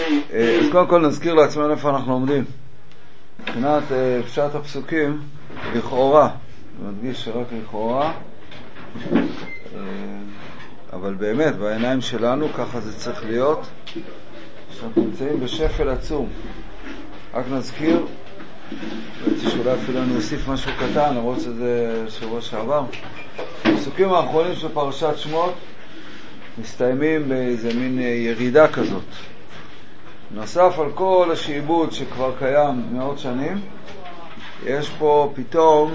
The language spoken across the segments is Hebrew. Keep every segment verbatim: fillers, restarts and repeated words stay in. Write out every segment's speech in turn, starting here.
אז קודם כל נזכיר לעצמנו איפה אנחנו עומדים. מבחינת פשט הפסוקים, לכאורה, אני מדגיש שרק לכאורה, אבל באמת, בעיניים שלנו, ככה זה צריך להיות, שאנחנו נמצאים בשפל עצום. רק נזכיר, בעצם שאולי אפילו אני אוסיף משהו קטן, למרות שזה שבוע שעבר. הפסוקים האחרונים של פרשת שמות מסתיימים באיזה מין ירידה כזאת. נוסף על כל השעבוד שכבר קיים מאות שנים, יש פה פתאום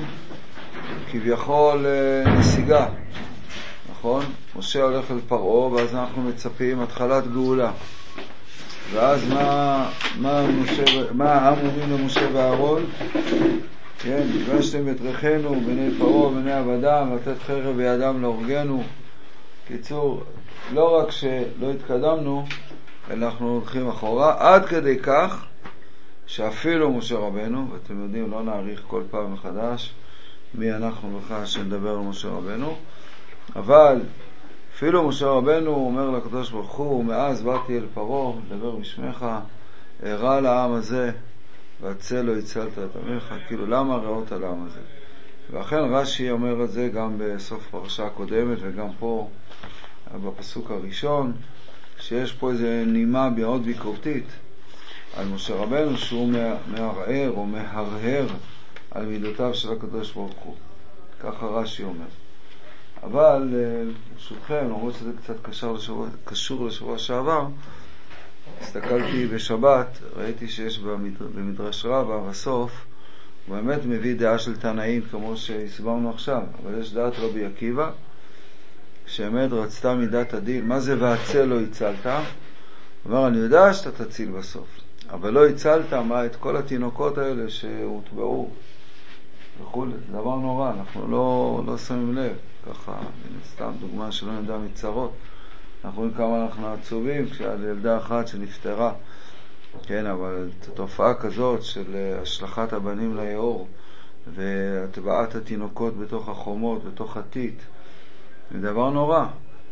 כביכול נסיגה, נכון? משה הולך אל פרעה, ואז אנחנו מצפים התחלת גאולה. ואז מה, מה, משה, מה העם אומרים למשה ואהרון? כן, נפגשתם את ריחנו בני פרעה ובני עבדם, לתת חרב בידם להורגנו. קיצור, לא רק שלא התקדמנו, אלא אנחנו הולכים אחורה, עד כדי כך שאפילו משה רבנו, ואתם יודעים, לא נעריך כל פעם מחדש מי אנחנו בכלל שנדבר על משה רבנו, אבל אפילו משה רבנו אומר לקדוש ברוך הוא, מאז באתי אל פרעה, דבר בשמך, הרע לעם הזה, והצל לא הצלת את עמך, כאילו למה רעות על העם הזה? ואכן רש"י אומר את זה גם בסוף פרשה הקודמת וגם פה בפסוק הראשון, שיש פה איזה נימה מאוד ביקורתית על משה רבנו, שהוא מערער או מהרהר על מידותיו של הקדוש ברוך הוא. ככה רש"י אומר. אבל ברשותכם, למרות שזה קצת קשור לשבוע, קשור לשבוע שעבר, הסתכלתי בשבת, ראיתי שיש במדרש רבה בסוף, הוא באמת מביא דעה של תנאים כמו שהסברנו עכשיו, אבל יש דעת רבי עקיבא, שאמת רצתה מידת הדין. מה זה והצל לא הצלת? הוא אומר, אני יודע שאתה תציל בסוף, אבל לא הצלת מה את כל התינוקות האלה שהוטבעו וכו'. זה דבר נורא, אנחנו לא, לא שמים לב. ככה, סתם דוגמה שלא נדע מצרות. אנחנו רואים כמה אנחנו עצובים כשעד ילדה אחת שנפטרה. כן, אבל תופעה כזאת של השלכת הבנים ליאור והטבעת התינוקות בתוך החומות, בתוך עתית, זה דבר נורא.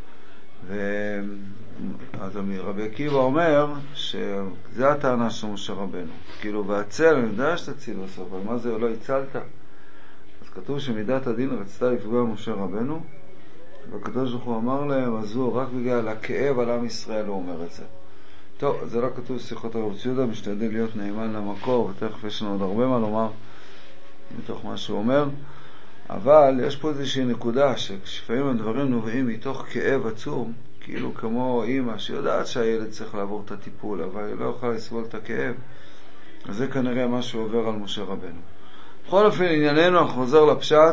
ואז רבי עקיבא אומר שזה הטענה של משה רבנו. כאילו, והצל, אני יודע שתציל בסוף, אבל מה זה לא הצלת? אז כתוב שמידת הדין רצתה לפגוע משה רבנו, והקדוש ברוך הוא אמר להם, אז הוא רק בגלל הכאב על עם ישראל הוא אומר את זה. טוב, זה לא כתוב שיחות הרב ציודה, משתדל להיות נאמן למקור, ותכף יש לנו עוד הרבה מה לומר מתוך מה שהוא אומר, אבל יש פה איזושהי נקודה שכשפעמים הדברים נובעים מתוך כאב עצום, כאילו כמו אמא שיודעת שהילד צריך לעבור את הטיפול, אבל היא לא יכולה לסבול את הכאב, אז זה כנראה מה שעובר על משה רבנו. בכל אופן, ענייננו, אנחנו חוזר לפשט,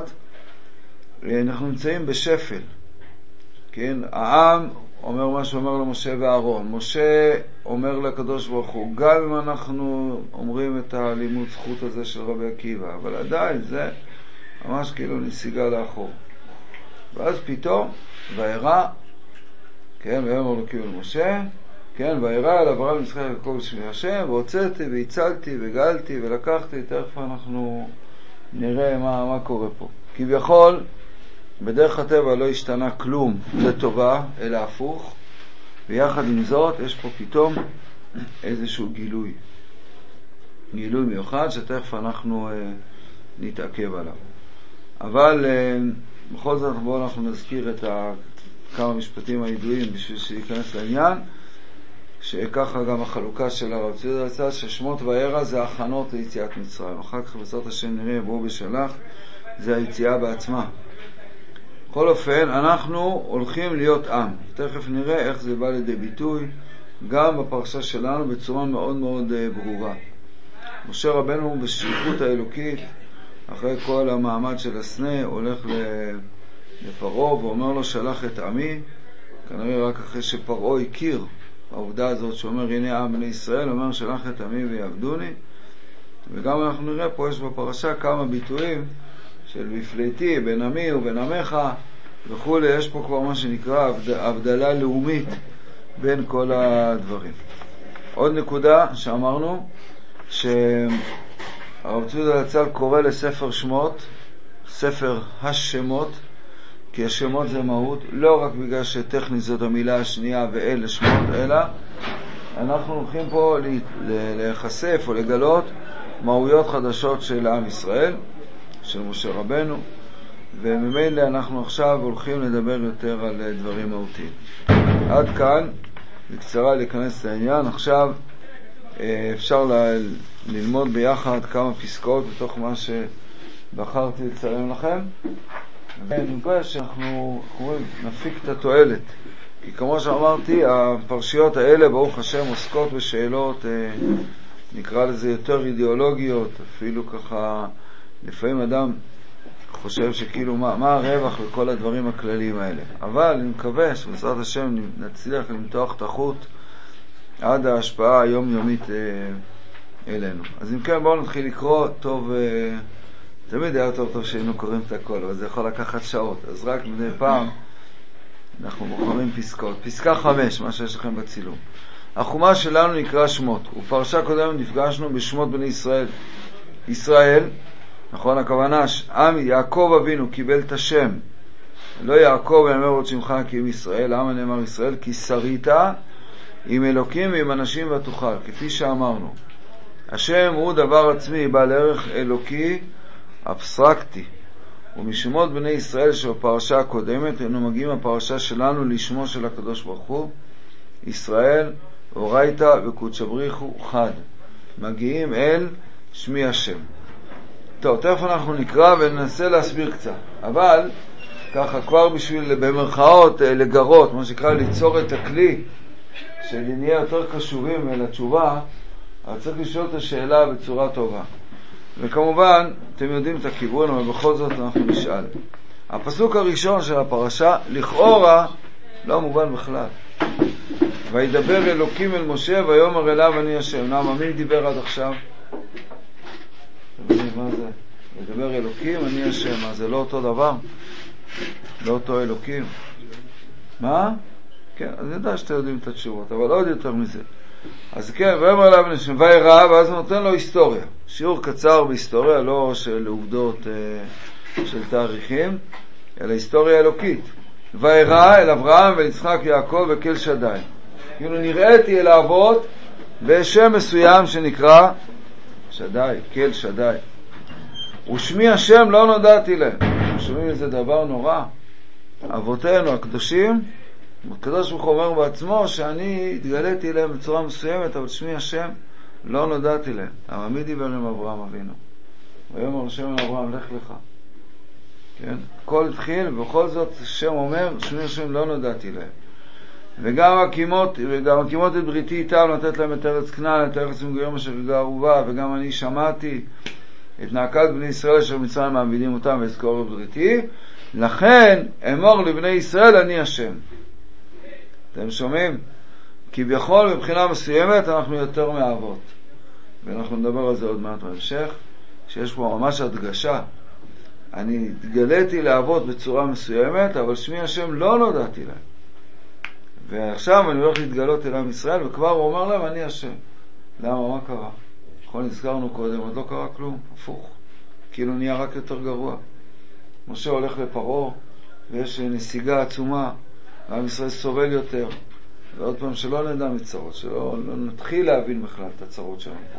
אנחנו נמצאים בשפל, כן? העם אומר מה שאומר למשה ואהרון. משה אומר לקדוש ברוך הוא, גם אם אנחנו אומרים את הלימוד זכות הזה של רבי עקיבא, אבל עדיין זה ממש כאילו נסיגה לאחור. ואז פתאום, והירא, כן, ואמר לו כאילו משה, כן, והירא אל אברהם יצחק ויעקב בשמי השם, והוצאתי והצלתי וגאלתי ולקחתי, תכף אנחנו נראה מה, מה קורה פה. כביכול, בדרך הטבע לא השתנה כלום לטובה, אלא הפוך, ויחד עם זאת יש פה פתאום איזשהו גילוי. גילוי מיוחד שתכף אנחנו אה, נתעכב עליו. אבל אה, בכל זאת בואו אנחנו נזכיר את ה, כמה משפטים הידועים בשביל שיכנס לעניין, שככה גם החלוקה של הרב ציודה יצא ששמות וירא זה הכנות ליציאת מצרים. אחר כך בעזרת השם נראה בואו בשלח, זה היציאה בעצמה. בכל אופן, אנחנו הולכים להיות עם. תכף נראה איך זה בא לידי ביטוי, גם בפרשה שלנו בצורה מאוד מאוד ברורה. משה רבנו בשליחות האלוקית, אחרי כל המעמד של הסנה, הולך לפרעה ואומר לו, שלח את עמי, כנראה רק אחרי שפרעה הכיר העובדה הזאת שאומר, הנה עם בני ישראל, אומר, שלח את עמי ויעבדוני. וגם אנחנו נראה פה, יש בפרשה כמה ביטויים, של בפליתי, בין עמי ובין עמך וכו'. יש פה כבר מה שנקרא הבדלה לאומית בין כל הדברים. עוד נקודה שאמרנו, שהרב ציודה זצ"ל קורא לספר שמות ספר השמות, כי השמות זה מהות, לא רק בגלל שטכנית זאת המילה השנייה ואלה שמות, אלא אנחנו הולכים פה להיחשף או לגלות מהויות חדשות של עם ישראל, של משה רבנו, וממילא אנחנו עכשיו הולכים לדבר יותר על דברים מהותיים. עד כאן, בקצרה להיכנס לעניין. עכשיו אפשר ל- ללמוד ביחד כמה פסקאות בתוך מה שבחרתי לצלם לכם, ואני מקווה שאנחנו נפיק את התועלת, כי כמו שאמרתי, הפרשיות האלה ברוך השם עוסקות בשאלות, נקרא לזה יותר אידיאולוגיות, אפילו ככה לפעמים אדם חושב שכאילו מה, מה הרווח לכל הדברים הכלליים האלה, אבל אני מקווה שבעזרת השם נצליח למתוח את החוט עד ההשפעה היומיומית אלינו. אז אם כן, בואו נתחיל לקרוא. טוב, תמיד היה טוב טוב שהיינו קוראים את הכל, אבל זה יכול לקחת שעות, אז רק מדי פעם אנחנו בוחרים פסקאות. פסקה חמש, מה שיש לכם בצילום. החומש שלנו נקרא שמות, ופרשה קודמת נפגשנו בשמות בני ישראל. ישראל, נכון, הכוונה, עם יעקב אבינו קיבל את השם, לא יעקב יאמר עוד שמך כי עם ישראל, למה נאמר ישראל? כי שרית עם אלוקים ועם אנשים ותוכל, כפי שאמרנו. השם הוא דבר עצמי, בעל ערך אלוקי אבסטרקטי, ומשמות בני ישראל שבפרשה הקודמת אנו מגיעים הפרשה שלנו לשמו של הקדוש ברוך הוא, ישראל אורייתא וקודשא בריחו חד, מגיעים אל שמי השם. טוב, תכף אנחנו נקרא וננסה להסביר קצת, אבל ככה כבר בשביל במרכאות לגרות, מה שנקרא ליצור את הכלי שנהיה יותר קשובים לתשובה, אבל צריך לשאול את השאלה בצורה טובה. וכמובן, אתם יודעים את הכיוון, אבל בכל זאת אנחנו נשאל. הפסוק הראשון של הפרשה, לכאורה, לא מובן בכלל. וידבר אלוקים אל משה, ויאמר אליו אני השם. למה, מי דיבר עד עכשיו? מה זה? וידבר אלוקים, אני השם. מה, זה לא אותו דבר? לא אותו אלוקים? מה? כן, אני יודע שאתם יודעים את התשובות, אבל עוד יותר מזה. אז כן, ויאמר אליו אני השם, וירא, ואז הוא נותן לו היסטוריה. שיעור קצר בהיסטוריה, לא של עובדות אה, של תאריכים, אלא היסטוריה אלוקית. וירא אל אברהם וליצחק יעקב וכל שדי. כאילו נראיתי אל האבות בשם מסוים שנקרא שדי, כל שדי. ושמי השם לא נודעתי להם. שומעים איזה דבר נורא. אבותינו הקדושים, הקדוש ברוך הוא אומר בעצמו שאני התגליתי להם בצורה מסוימת, אבל שמי השם לא נודעתי להם. אבל מי דיבר עם אברהם אבינו? ויאמר השם אל אברהם לך לך. כן? הכל התחיל, ובכל זאת השם אומר שמי השם לא נודעתי להם. וגם הקימות, וגם הקימות את בריתי איתם, לתת להם את ארץ כנען, את ארץ מגורים אשר גרו בה, וגם אני שמעתי את נאקת בני ישראל אשר מצרים מעבידים אותם ואזכור את בריתי, לכן אמור לבני ישראל אני השם. אתם שומעים? כביכול מבחינה מסוימת אנחנו יותר מאבות, ואנחנו נדבר על זה עוד מעט בהמשך, שיש פה ממש הדגשה. אני התגליתי לאבות בצורה מסוימת, אבל שמי השם לא נודעתי להם. ועכשיו אני הולך להתגלות אל עם ישראל, וכבר הוא אומר להם אני השם. למה? מה קרה? נכון, נזכרנו קודם, עוד לא קרה כלום, הפוך. כאילו נהיה רק יותר גרוע. משה הולך לפרעה, ויש נסיגה עצומה, ועם ישראל סובל יותר. ועוד פעם שלא נדע מצרות, שלא לא נתחיל להבין בכלל את הצרות שלנו פה.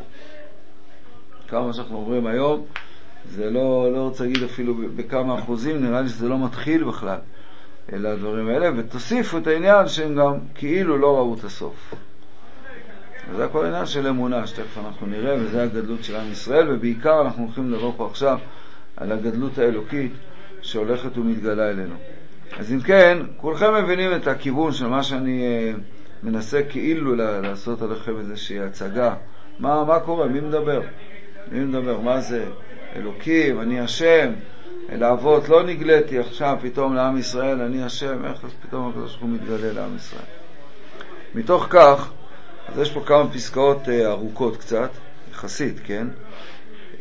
כמה שאנחנו אומרים היום, זה לא, לא רוצה להגיד אפילו בכמה אחוזים, נראה לי שזה לא מתחיל בכלל. אלה הדברים האלה, ותוסיפו את העניין שהם גם כאילו לא ראו את הסוף. וזה הכל העניין של אמונה, שתכף אנחנו נראה, וזה הגדלות של עם ישראל, ובעיקר אנחנו הולכים לדבר פה עכשיו על הגדלות האלוקית שהולכת ומתגלה אלינו. אז אם כן, כולכם מבינים את הכיוון של מה שאני uh, מנסה כאילו לעשות עליכם איזושהי הצגה. מה, מה קורה? מי מדבר? מי מדבר? מה זה? אלוקים, אני השם. אל האבות לא נגלתי עכשיו פתאום לעם ישראל, אני השם. איך פתאום הקדוש ברוך הוא מתגלה לעם ישראל? מתוך כך, אז יש פה כמה פסקאות uh, ארוכות קצת, יחסית, כן? Uh,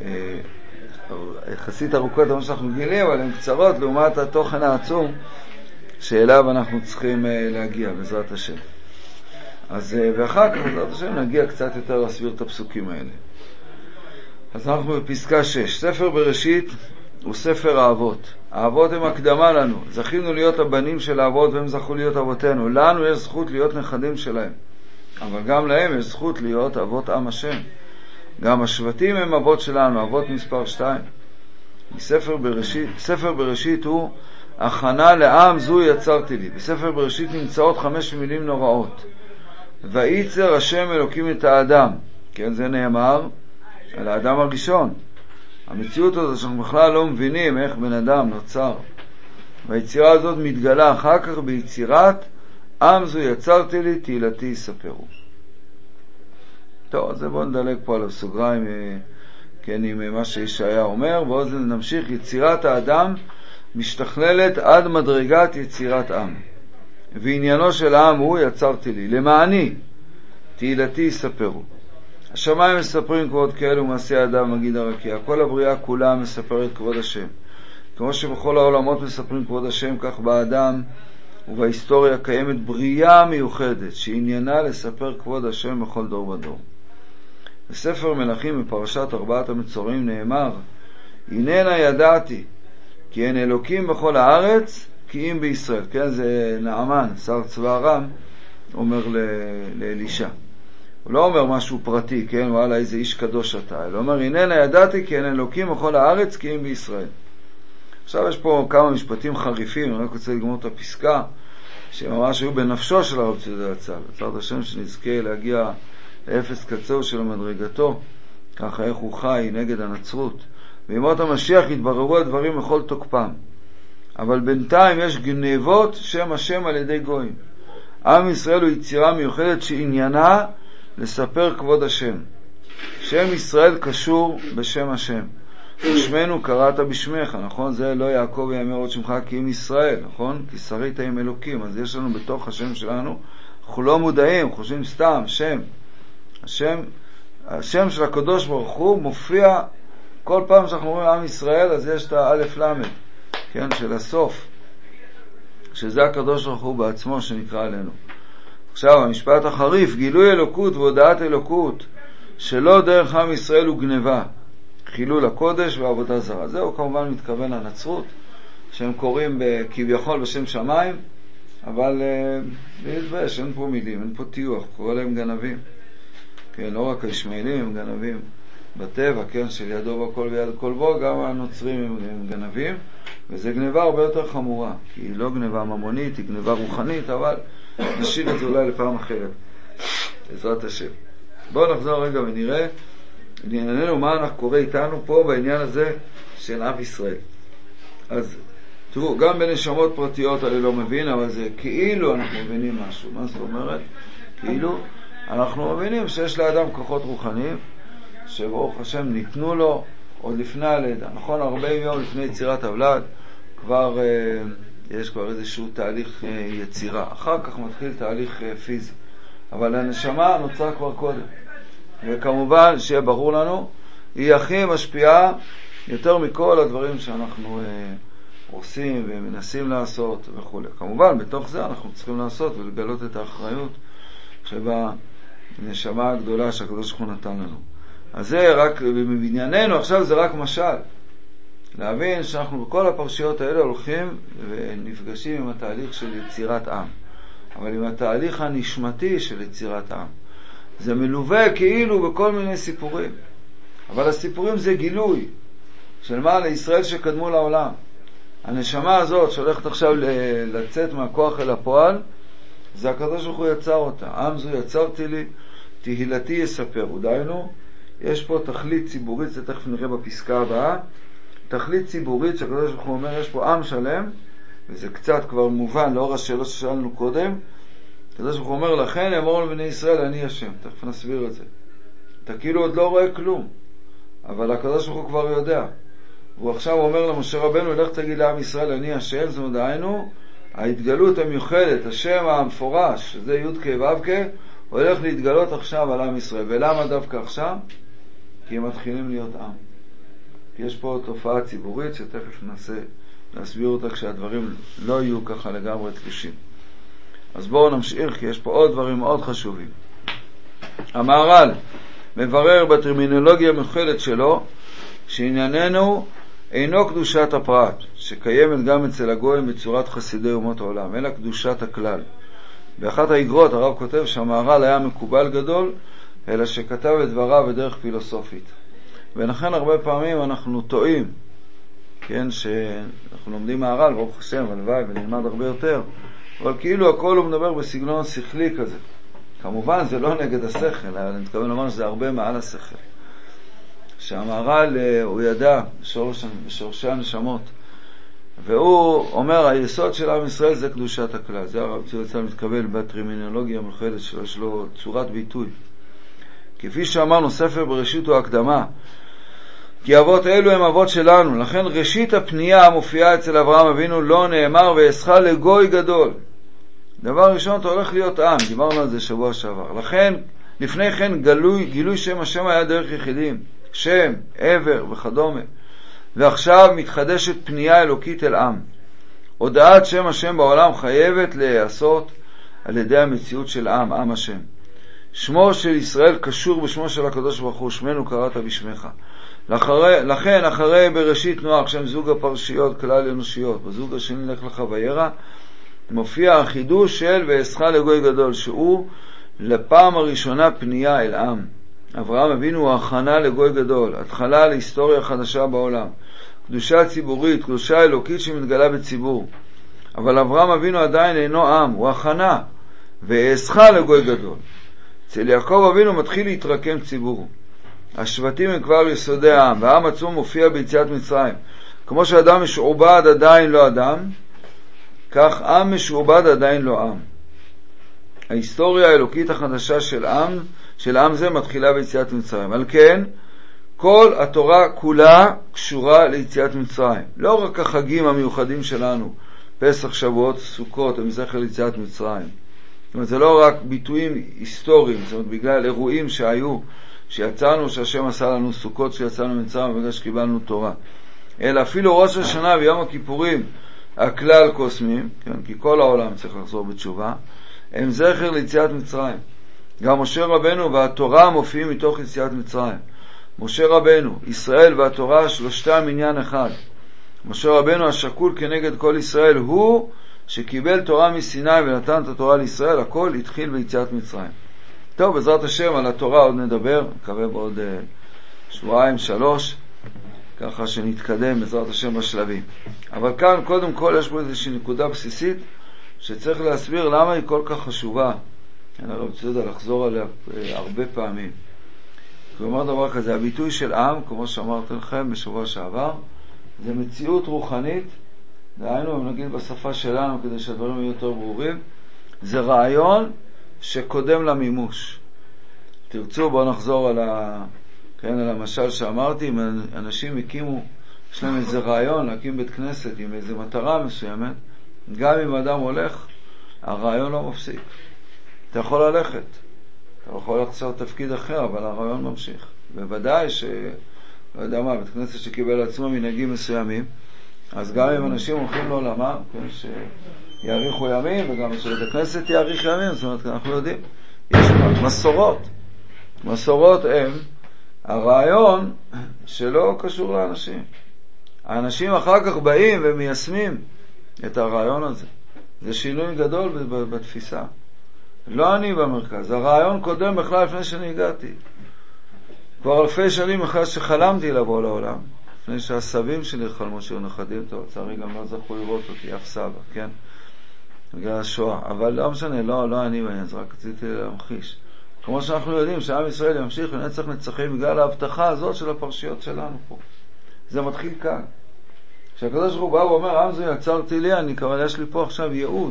יחסית ארוכות מה שאנחנו גילים, אבל הן קצרות לעומת התוכן העצום שאליו אנחנו צריכים uh, להגיע בעזרת השם. אז uh, ואחר כך בעזרת השם נגיע קצת יותר להסביר את הפסוקים האלה. אז אנחנו בפסקה שש. ספר בראשית הוא ספר האבות. האבות הם הקדמה לנו. זכינו להיות הבנים של האבות והם זכו להיות אבותינו. לנו יש זכות להיות נכדים שלהם. אבל גם להם יש זכות להיות אבות עם השם. גם השבטים הם אבות שלנו, אבות מספר שתיים. בספר בראשית, ספר בראשית הוא הכנה לעם זו יצרתי לי. בספר בראשית נמצאות חמש מילים נוראות. וייצר השם אלוקים את האדם. כן, זה נאמר על האדם הראשון. המציאות הזאת שאנחנו בכלל לא מבינים איך בן אדם נוצר. והיצירה הזאת מתגלה אחר כך ביצירת עם זו יצרתי לי, תהילתי יספרו. טוב, אז בואו נדלג פה על הסוגריים, כן, עם מה שישעיה אומר, ועוד נמשיך. יצירת האדם משתכללת עד מדרגת יצירת עם. ועניינו של העם הוא יצרתי לי, למעני, תהילתי יספרו. השמיים מספרים כבוד כאלו מעשי האדם, מגיד הרקיע. כל הבריאה כולה מספרת כבוד השם. כמו שבכל העולמות מספרים כבוד השם, כך באדם ובהיסטוריה קיימת בריאה מיוחדת, שעניינה לספר כבוד השם בכל דור ודור. בספר מלכים בפרשת ארבעת המצורעים נאמר, הננה ידעתי, כי אין אלוקים בכל הארץ, כי אם בישראל. כן, זה נעמן, שר צבא ארם, אומר לאלישע. הוא לא אומר משהו פרטי, כן, וואלה איזה איש קדוש אתה. הוא אומר, הננה ידעתי, כי אין אלוקים בכל הארץ, כי אם בישראל. עכשיו יש פה כמה משפטים חריפים, אני רק רוצה לגמור את הפסקה, שממש היו בנפשו של הרב צבי זצ"ל. בעזרת השם שנזכה להגיע לאפס קצהו של מדרגתו, ככה איך הוא חי נגד הנצרות. בימות המשיח יתבררו הדברים בכל תוקפם. אבל בינתיים יש גנבות שם השם על ידי גויים. עם ישראל הוא יצירה מיוחדת שעניינה לספר כבוד השם. שם ישראל קשור בשם השם. ושמנו קראת בשמך, נכון? זה לא יעקב יאמר עוד שמך כי אם ישראל, נכון? כי שרית עם אלוקים. אז יש לנו בתוך השם שלנו, אנחנו לא מודעים, חושבים סתם, שם. השם, השם של הקדוש ברוך הוא מופיע כל פעם שאנחנו אומרים עם ישראל, אז יש את האלף למד, כן, של הסוף, שזה הקדוש ברוך הוא בעצמו שנקרא עלינו. עכשיו, המשפט החריף, גילוי אלוקות והודעת אלוקות, שלא דרך עם ישראל הוא גניבה, חילול הקודש ועבודה זרה. זהו כמובן מתכוון לנצרות, שהם קוראים כביכול בשם שמיים, אבל להתבייש, אין פה מילים, אין פה טיוח, קורא להם גנבים. כן, לא רק הישמעאלים הם גנבים בטבע, כן, של ידו בכל ויד כל בו, גם הנוצרים הם, הם גנבים, וזה גניבה הרבה יותר חמורה, כי היא לא גניבה ממונית, היא גניבה רוחנית, אבל נשאיר את זה אולי לפעם אחרת, בעזרת השם. בואו נחזור רגע ונראה לענייננו מה אנחנו קורא איתנו פה בעניין הזה של עם ישראל. אז תראו, גם בנשמות פרטיות אני לא מבין, אבל זה כאילו אנחנו מבינים משהו. מה זאת אומרת? כאילו אנחנו מבינים שיש לאדם כוחות רוחניים שברוך השם ניתנו לו עוד לפני הלידה. נכון, הרבה יום לפני יצירת הוולד כבר אה, יש כבר איזשהו תהליך אה, יצירה. אחר כך מתחיל תהליך אה, פיזי. אבל הנשמה נוצרה כבר קודם. וכמובן שיהיה ברור לנו, היא הכי משפיעה יותר מכל הדברים שאנחנו אה, עושים ומנסים לעשות וכו'. כמובן בתוך זה אנחנו צריכים לעשות ולגלות את האחריות שבנשמה הגדולה שהקדוש ברוך הוא נתן לנו. אז זה רק, בבנייננו עכשיו זה רק משל. להבין שאנחנו בכל הפרשיות האלה הולכים ונפגשים עם התהליך של יצירת עם. אבל עם התהליך הנשמתי של יצירת עם. זה מלווה כאילו בכל מיני סיפורים. אבל הסיפורים זה גילוי של מה לישראל שקדמו לעולם. הנשמה הזאת שהולכת עכשיו לצאת מהכוח אל הפועל, זה הקדוש ברוך הוא יצר אותה. עם זו יצרתי לי, תהילתי יספרו. דיינו, יש פה תכלית ציבורית, זה תכף נראה בפסקה הבאה, תכלית ציבורית שהקדוש ברוך הוא אומר, יש פה עם שלם, וזה קצת כבר מובן לאור השאלות ששאלנו קודם, הקדוש ברוך הוא אומר, לכן אמור לבני ישראל, אני השם. תכף נסביר את זה. אתה כאילו עוד לא רואה כלום, אבל הקדוש ברוך הוא כבר יודע. והוא עכשיו אומר למשה רבנו, לך תגיד לעם ישראל, אני השם. זאת אומרת, דהיינו, ההתגלות המיוחדת, השם המפורש, שזה י' כ' ו' כ', הולך להתגלות עכשיו על עם ישראל. ולמה דווקא עכשיו? כי הם מתחילים להיות עם. כי יש פה תופעה ציבורית שתכף ננסה להסביר אותה כשהדברים לא יהיו ככה לגמרי תלושים. אז בואו נמשיך, כי יש פה עוד דברים מאוד חשובים. המהר"ל מברר בטרמינולוגיה המיוחדת שלו שענייננו אינו קדושת הפרט, שקיימת גם אצל הגויים בצורת חסידי אומות העולם, אלא קדושת הכלל. באחת האגרות הרב כותב שהמהר"ל היה מקובל גדול, אלא שכתב את דבריו בדרך פילוסופית. ולכן הרבה פעמים אנחנו טועים, כן, שאנחנו לומדים מהר"ל, ברוך השם, הלוואי ונלמד הרבה יותר, אבל כאילו הכל הוא מדבר בסגנון שכלי כזה. כמובן זה לא נגד השכל, אלא אני מתכוון לומר שזה הרבה מעל השכל. שהמהר"ל הוא ידע בשורש, בשורשי הנשמות, והוא אומר היסוד של עם ישראל זה קדושת הכלל. זה הרב ציון זצ"ל מתקבל בטרמינולוגיה המלוכדת שלו, יש לו צורת ביטוי. כפי שאמרנו, ספר בראשית הוא הקדמה, כי אבות אלו הם אבות שלנו, לכן ראשית הפנייה המופיעה אצל אברהם אבינו לא נאמר ואעשך לגוי גדול. דבר ראשון, אתה הולך להיות עם, דיברנו על זה שבוע שעבר. לכן, לפני כן גלוי, גילוי שם השם היה דרך יחידים, שם, עבר וכדומה. ועכשיו מתחדשת פנייה אלוקית אל עם. הודעת שם השם בעולם חייבת להיעשות על ידי המציאות של עם, עם השם. שמו של ישראל קשור בשמו של הקדוש ברוך הוא, שמנו קראת בשמך. לאחרי, לכן אחרי בראשית נוח, שם זוג הפרשיות כלל אנושיות, בזוג השני לך לך וירא, מופיע החידוש של ואעשך לגוי גדול, שהוא לפעם הראשונה פנייה אל עם. אברהם אבינו הוא הכנה לגוי גדול, התחלה להיסטוריה חדשה בעולם, קדושה ציבורית, קדושה אלוקית שמתגלה בציבור. אבל אברהם אבינו עדיין אינו עם, הוא הכנה, ואעשך לגוי גדול. אצל יעקב אבינו מתחיל להתרקם ציבור. השבטים הם כבר יסודי העם, והעם עצמו מופיע ביציאת מצרים. כמו שאדם משועבד עדיין לא אדם, כך עם משועבד עדיין לא עם. ההיסטוריה האלוקית החדשה של עם, של עם זה מתחילה ביציאת מצרים. על כן, כל התורה כולה קשורה ליציאת מצרים. לא רק החגים המיוחדים שלנו, פסח, שבועות, סוכות, הם זכר ליציאת מצרים. זאת אומרת, זה לא רק ביטויים היסטוריים, זאת אומרת, בגלל אירועים שהיו, שיצאנו, שהשם עשה לנו סוכות שיצאנו מצרים בגלל שקיבלנו תורה. אלא אפילו ראש השנה ויום הכיפורים, הכלל קוסמים, כן, כי כל העולם צריך לחזור בתשובה, הם זכר ליציאת מצרים. גם משה רבנו והתורה מופיעים מתוך יציאת מצרים. משה רבנו, ישראל והתורה, שלושתם עניין אחד. משה רבנו השקול כנגד כל ישראל, הוא שקיבל תורה מסיני ונתן את התורה לישראל, הכל התחיל ביציאת מצרים. טוב, בעזרת השם על התורה עוד נדבר, מקווה בעוד uh, שבועיים, שלוש, ככה שנתקדם בעזרת השם בשלבים. אבל כאן קודם כל יש פה איזושהי נקודה בסיסית שצריך להסביר למה היא כל כך חשובה. אני לא רוצה לחזור עליה הרבה פעמים. הוא אומר דבר כזה, הביטוי של עם, כמו שאמרתי לכם בשבוע שעבר, זה מציאות רוחנית, דהיינו, אם נגיד בשפה שלנו כדי שהדברים יהיו יותר ברורים, זה רעיון שקודם למימוש. תרצו, בואו נחזור על, ה... כן, על המשל שאמרתי, אם אנשים הקימו, יש להם איזה רעיון להקים בית כנסת עם איזה מטרה מסוימת, גם אם אדם הולך, הרעיון לא מפסיק. אתה יכול ללכת, אתה יכול לעשות תפקיד אחר, אבל הרעיון ממשיך. בוודאי ש... לא יודע מה, בית כנסת שקיבל עצמו מנהגים מסוימים, אז גם אם אנשים הולכים לעולמם, כן, שיאריכו ימים, וגם שבית הכנסת יאריך ימים, זאת אומרת, אנחנו יודעים, יש מסורות. מסורות הם הרעיון שלא קשור לאנשים. האנשים אחר כך באים ומיישמים את הרעיון הזה. זה שינוי גדול בתפיסה. לא אני במרכז, הרעיון קודם בכלל לפני שאני הגעתי. כבר אלפי שנים אחרי שחלמתי לבוא לעולם, לפני שהסבים שלי חלמו שהיו נכדים, טוב, לצערי גם לא זכו לראות אותי, אף סבא, כן? בגלל השואה. אבל לא משנה, לא, לא אני בעניין, זה רק רציתי להמחיש. כמו שאנחנו יודעים שעם ישראל ימשיך ונצח נצחים בגלל ההבטחה הזאת של הפרשיות שלנו פה. זה מתחיל כאן. כשהקדוש ברוך הוא בא ואומר, עם זה יצרתי לי, אני כבר יש לי פה עכשיו ייעוד.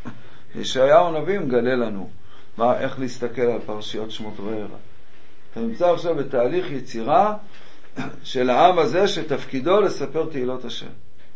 ישעיהו הנביא מגלה לנו מה, איך להסתכל על פרשיות שמות וערא. אתה נמצא עכשיו בתהליך יצירה של העם הזה שתפקידו לספר תהילות השם.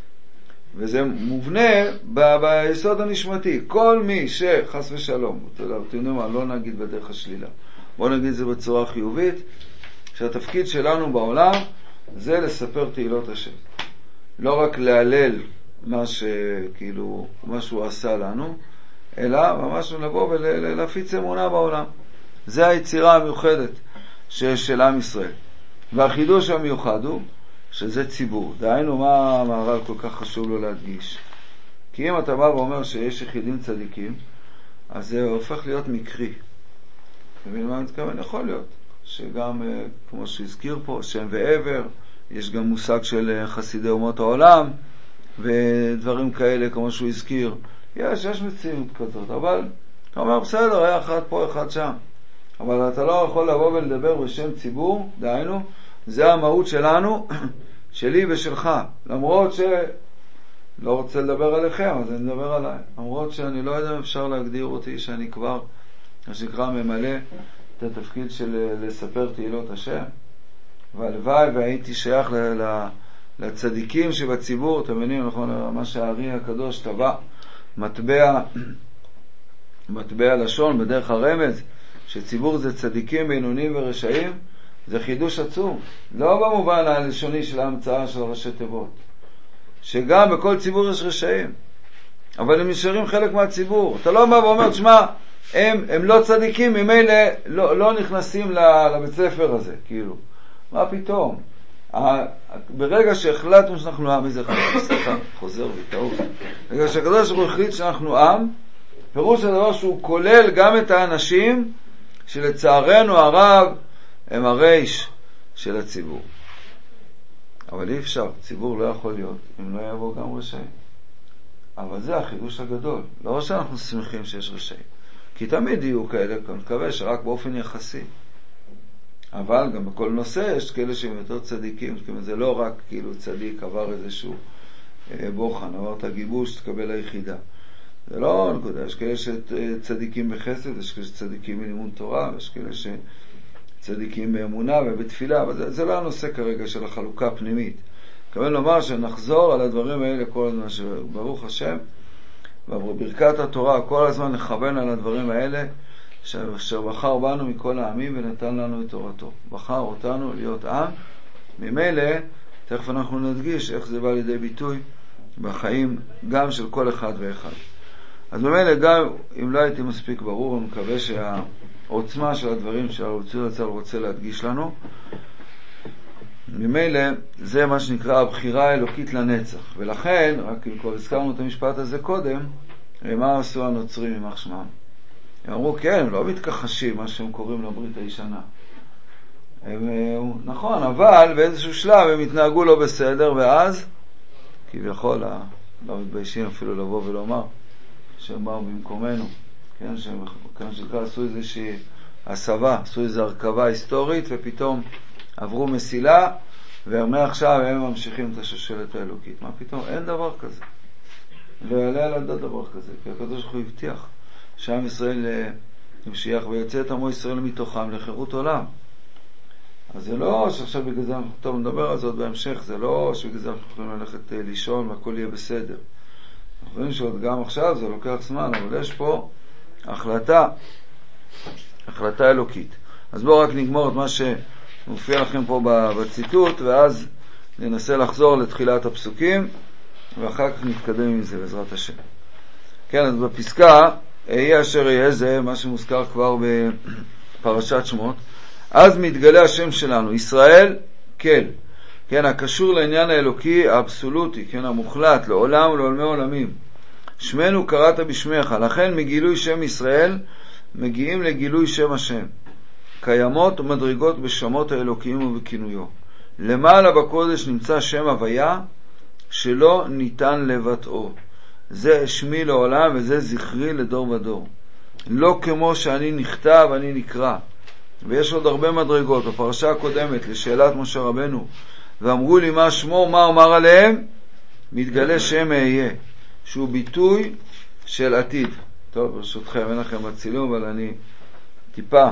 וזה מובנה ב- ביסוד הנשמתי. כל מי שחס ושלום, אתה יודע, תראו מה, לא נגיד בדרך השלילה. בוא נגיד זה בצורה חיובית, שהתפקיד שלנו בעולם זה לספר תהילות השם. לא רק להלל מה שכאילו, מה שהוא עשה לנו, אלא ממש לבוא ולהפיץ אמונה בעולם. זה היצירה המיוחדת של עם ישראל. והחידוש המיוחד הוא שזה ציבור. דהיינו מה המהר"ל כל כך חשוב לו להדגיש. כי אם אתה בא ואומר שיש יחידים צדיקים, אז זה הופך להיות מקרי. אתה מבין מה אני מתכוון? יכול להיות שגם, כמו שהזכיר פה, שם ועבר, יש גם מושג של חסידי אומות העולם, ודברים כאלה כמו שהוא הזכיר. יש, יש מציאות כזאת, אבל אתה אומר, בסדר, היה אחד פה, אחד שם. אבל אתה לא יכול לבוא ולדבר בשם ציבור, דהיינו, זה המהות שלנו, שלי ושלך. למרות שלא רוצה לדבר עליכם, אז אני מדבר עליי. למרות שאני לא יודע אם אפשר להגדיר אותי שאני כבר, מה שנקרא, ממלא את התפקיד של לספר תהילות השם. והלוואי והייתי שייך ל... ל... לצדיקים שבציבור, אתם מבינים, נכון, מה שהארי הקדוש טבע, מטבע, מטבע לשון בדרך הרמז, שציבור זה צדיקים, בינונים ורשעים, זה חידוש עצום. לא במובן הלשוני של ההמצאה של ראשי תיבות. שגם בכל ציבור יש רשעים. אבל הם נשארים חלק מהציבור. אתה לא בא ואומר, תשמע, הם, הם לא צדיקים, ממילא לא, לא נכנסים לבית ספר הזה, כאילו. מה פתאום? ברגע שהחלטנו שאנחנו עם, איזה סליחה, חוזר וטעות. ברגע שהקדוש ברוך הוא החליט שאנחנו עם, פירוש הדבר שהוא כולל גם את האנשים שלצערנו הרב הם הרייש של הציבור. אבל אי אפשר, ציבור לא יכול להיות אם לא יבוא גם רשעים. אבל זה החידוש הגדול. לא שאנחנו שמחים שיש רשעים, כי תמיד יהיו כאלה, אני מקווה שרק באופן יחסי. אבל גם בכל נושא יש כאלה שהם יותר צדיקים, כי זה לא רק כאילו צדיק עבר איזשהו בוחן, עבר את הגיבוש, תקבל היחידה. זה לא נקודה, יש כאלה שצדיקים בחסד, יש כאלה שצדיקים בלימוד תורה, יש כאלה שצדיקים באמונה ובתפילה, אבל זה, זה לא הנושא כרגע של החלוקה הפנימית. כמובן לומר שנחזור על הדברים האלה כל הזמן, שברוך השם, וברכת התורה כל הזמן נכוון על הדברים האלה, אשר בחר בנו מכל העמים ונתן לנו את תורתו. בחר אותנו להיות עם, ממילא, תכף אנחנו נדגיש איך זה בא לידי ביטוי בחיים גם של כל אחד ואחד. אז ממילא גם אם לא הייתי מספיק ברור, אני מקווה שהעוצמה של הדברים שהרב צבי זצ"ל רוצה להדגיש לנו, ממילא זה מה שנקרא הבחירה האלוקית לנצח. ולכן, רק אם כבר הזכרנו את המשפט הזה קודם, מה עשו הנוצרים יימח שמם? הם אמרו, כן, הם לא מתכחשים, מה שהם קוראים לברית הישנה. הם, נכון, אבל באיזשהו שלב הם התנהגו לא בסדר, ואז, כביכול, לא מתביישים אפילו לבוא ולומר, שהם באו במקומנו, כן, שהם כאן שקרה, עשו איזושהי הסבה, עשו איזו הרכבה היסטורית, ופתאום עברו מסילה, ומעכשיו הם ממשיכים את השושלת האלוקית. מה פתאום? אין דבר כזה. לא יעלה על הדעת דבר כזה, כי הקדוש ברוך הוא הבטיח שעם ישראל ימשיך ויוצא את עמו ישראל מתוכם לחירות עולם. אז זה לא שעכשיו בגלל זה אנחנו טוב נדבר על זאת בהמשך, זה לא שבגלל זה אנחנו יכולים ללכת לישון והכל יהיה בסדר. אנחנו חושבים שעוד גם עכשיו זה לוקח זמן, אבל יש פה החלטה, החלטה אלוקית. אז בואו רק נגמור את מה שמופיע לכם פה בציטוט, ואז ננסה לחזור לתחילת הפסוקים, ואחר כך נתקדם עם זה בעזרת השם. כן, אז בפסקה, יהיה אשר יהיה, זה מה שמוזכר כבר בפרשת שמות, אז מתגלה השם שלנו, ישראל, כל, כן, הקשור לעניין האלוקי האבסולוטי, כן, המוחלט, לעולם ולעולמי עולמים. שמנו קראת בשמך, לכן מגילוי שם ישראל, מגיעים לגילוי שם השם. קיימות ומדרגות בשמות האלוקיים ובכינויו. למעלה בקודש נמצא שם הוויה, שלא ניתן לבטאו. זה שמי לעולם וזה זכרי לדור ודור. לא כמו שאני נכתב, אני נקרא. ויש עוד הרבה מדרגות. בפרשה הקודמת, לשאלת משה רבנו, ואמרו לי מה שמו, מה אומר עליהם? מתגלה שם אהיה, שהוא ביטוי של עתיד. טוב, ברשותכם, אין לכם בצילום, אבל אני טיפה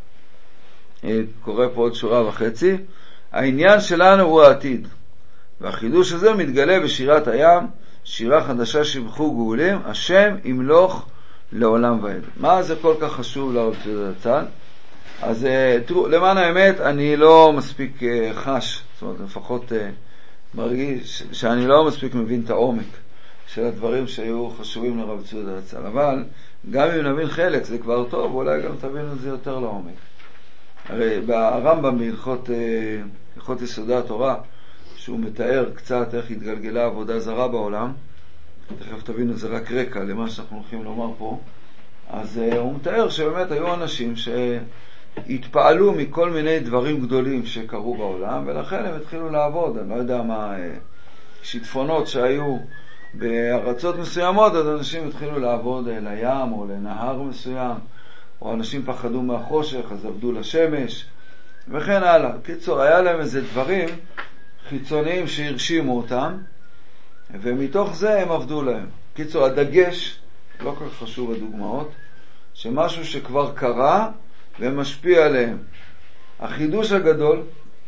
קורא פה עוד שורה וחצי. העניין שלנו הוא העתיד. והחידוש הזה מתגלה בשירת הים, שירה חדשה שבחו גאולים, השם ימלוך לעולם ועד. מה זה כל כך חשוב לרב צבי זצ"ל? אז תראו, למען האמת אני לא מספיק חש, זאת אומרת לפחות מרגיש שאני לא מספיק מבין את העומק של הדברים שהיו חשובים לרב צבי זצ"ל, אבל גם אם נבין חלק זה כבר טוב, אולי גם תבינו את זה יותר לעומק. הרי ברמב"ם בהלכות הלכות יסודי התורה, שהוא מתאר קצת איך התגלגלה עבודה זרה בעולם, תכף תבינו, זה רק רקע למה שאנחנו הולכים לומר פה, אז uh, הוא מתאר שבאמת היו אנשים שהתפעלו מכל מיני דברים גדולים שקרו בעולם, ולכן הם התחילו לעבוד. אני לא יודע מה, שיטפונות שהיו בארצות מסוימות, אז אנשים התחילו לעבוד לים או לנהר מסוים, או אנשים פחדו מהחושך, אז עבדו לשמש, וכן הלאה. קיצור, היה להם איזה דברים חיצוניים שהרשימו אותם, ומתוך זה הם עבדו להם. קיצור, הדגש, לא כל כך חשוב הדוגמאות, שמשהו שכבר קרה ומשפיע עליהם. החידוש הגדול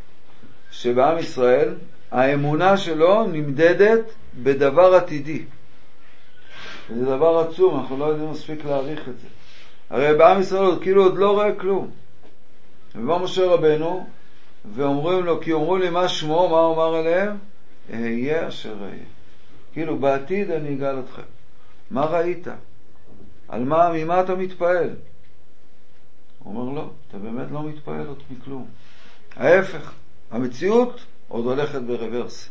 שבעם ישראל, האמונה שלו נמדדת בדבר עתידי. וזה דבר עצום, אנחנו לא יודעים מספיק להעריך את זה. הרי בעם ישראל עוד כאילו עוד לא רואה כלום. ובא משה רבנו ואומרים לו, כי אומרו לי מה שמו, מה אומר עליהם? אהיה אשר אהיה. כאילו בעתיד אני אגאל אתכם. מה ראית? על מה, ממה אתה מתפעל? הוא אומר לא, אתה באמת לא מתפעל עוד מכלום. ההפך, המציאות עוד הולכת ברוורס.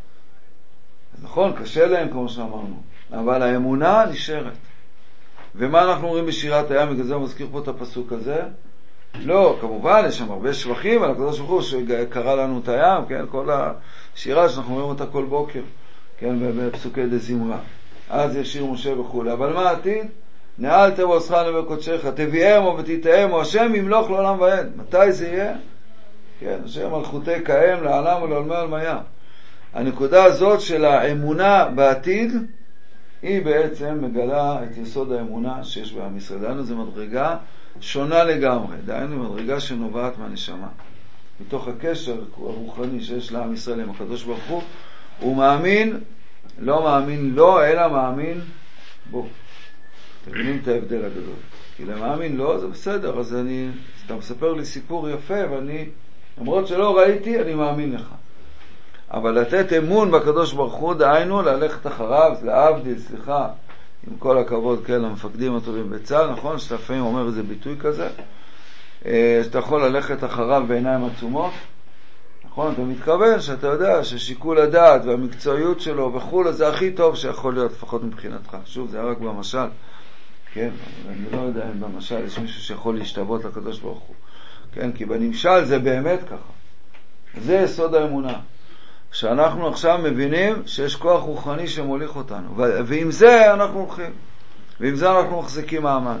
אז נכון, קשה להם כמו שאמרנו, אבל האמונה נשארת. ומה אנחנו אומרים בשירת הים? בגלל זה מזכיר פה את הפסוק הזה. לא, כמובן, יש שם הרבה שבחים על הקדוש ברוך הוא שקרא לנו את הים, כן? כל השירה שאנחנו אומרים אותה כל בוקר, כן? בפסוקי דזמרה. אז ישיר משה וכו'. אבל מה העתיד? נעלת ועושך נבר קודשך, תביאמו ותתאמו, השם ימלוך לעולם ועד. מתי זה יהיה? כן, השם מלכותי קיים לעולם ולעולמי עלמיה. הנקודה הזאת של האמונה בעתיד, היא בעצם מגלה את יסוד האמונה שיש בעם ישראל. דהיינו זו מדרגה שונה לגמרי, דהיינו מדרגה שנובעת מהנשמה. מתוך הקשר הרוחני שיש לעם ישראל עם הקדוש ברוך הוא, הוא מאמין, לא מאמין לא, אלא מאמין בו. תבינים את ההבדל הגדול. כי למאמין לא, זה בסדר, אז אני, אתה מספר לי סיפור יפה, ואני, למרות שלא ראיתי, אני מאמין לך. אבל לתת אמון בקדוש ברוך הוא, דהיינו, ללכת אחריו, להבדיל, סליחה, עם כל הכבוד, כן, למפקדים הטובים בצה"ל, נכון? שאתה לפעמים אומר איזה ביטוי כזה, שאתה יכול ללכת אחריו בעיניים עצומות, נכון? אתה מתכוון שאתה יודע ששיקול הדעת והמקצועיות שלו וכו', זה הכי טוב שיכול להיות, לפחות מבחינתך. שוב, זה היה רק במשל, כן? אני לא יודע אם במשל יש מישהו שיכול להשתוות לקדוש ברוך הוא, כן? כי בנמשל זה באמת ככה. זה יסוד האמונה. שאנחנו עכשיו מבינים שיש כוח רוחני שמוליך אותנו, ועם זה אנחנו הולכים, ועם זה אנחנו מחזיקים מעמד.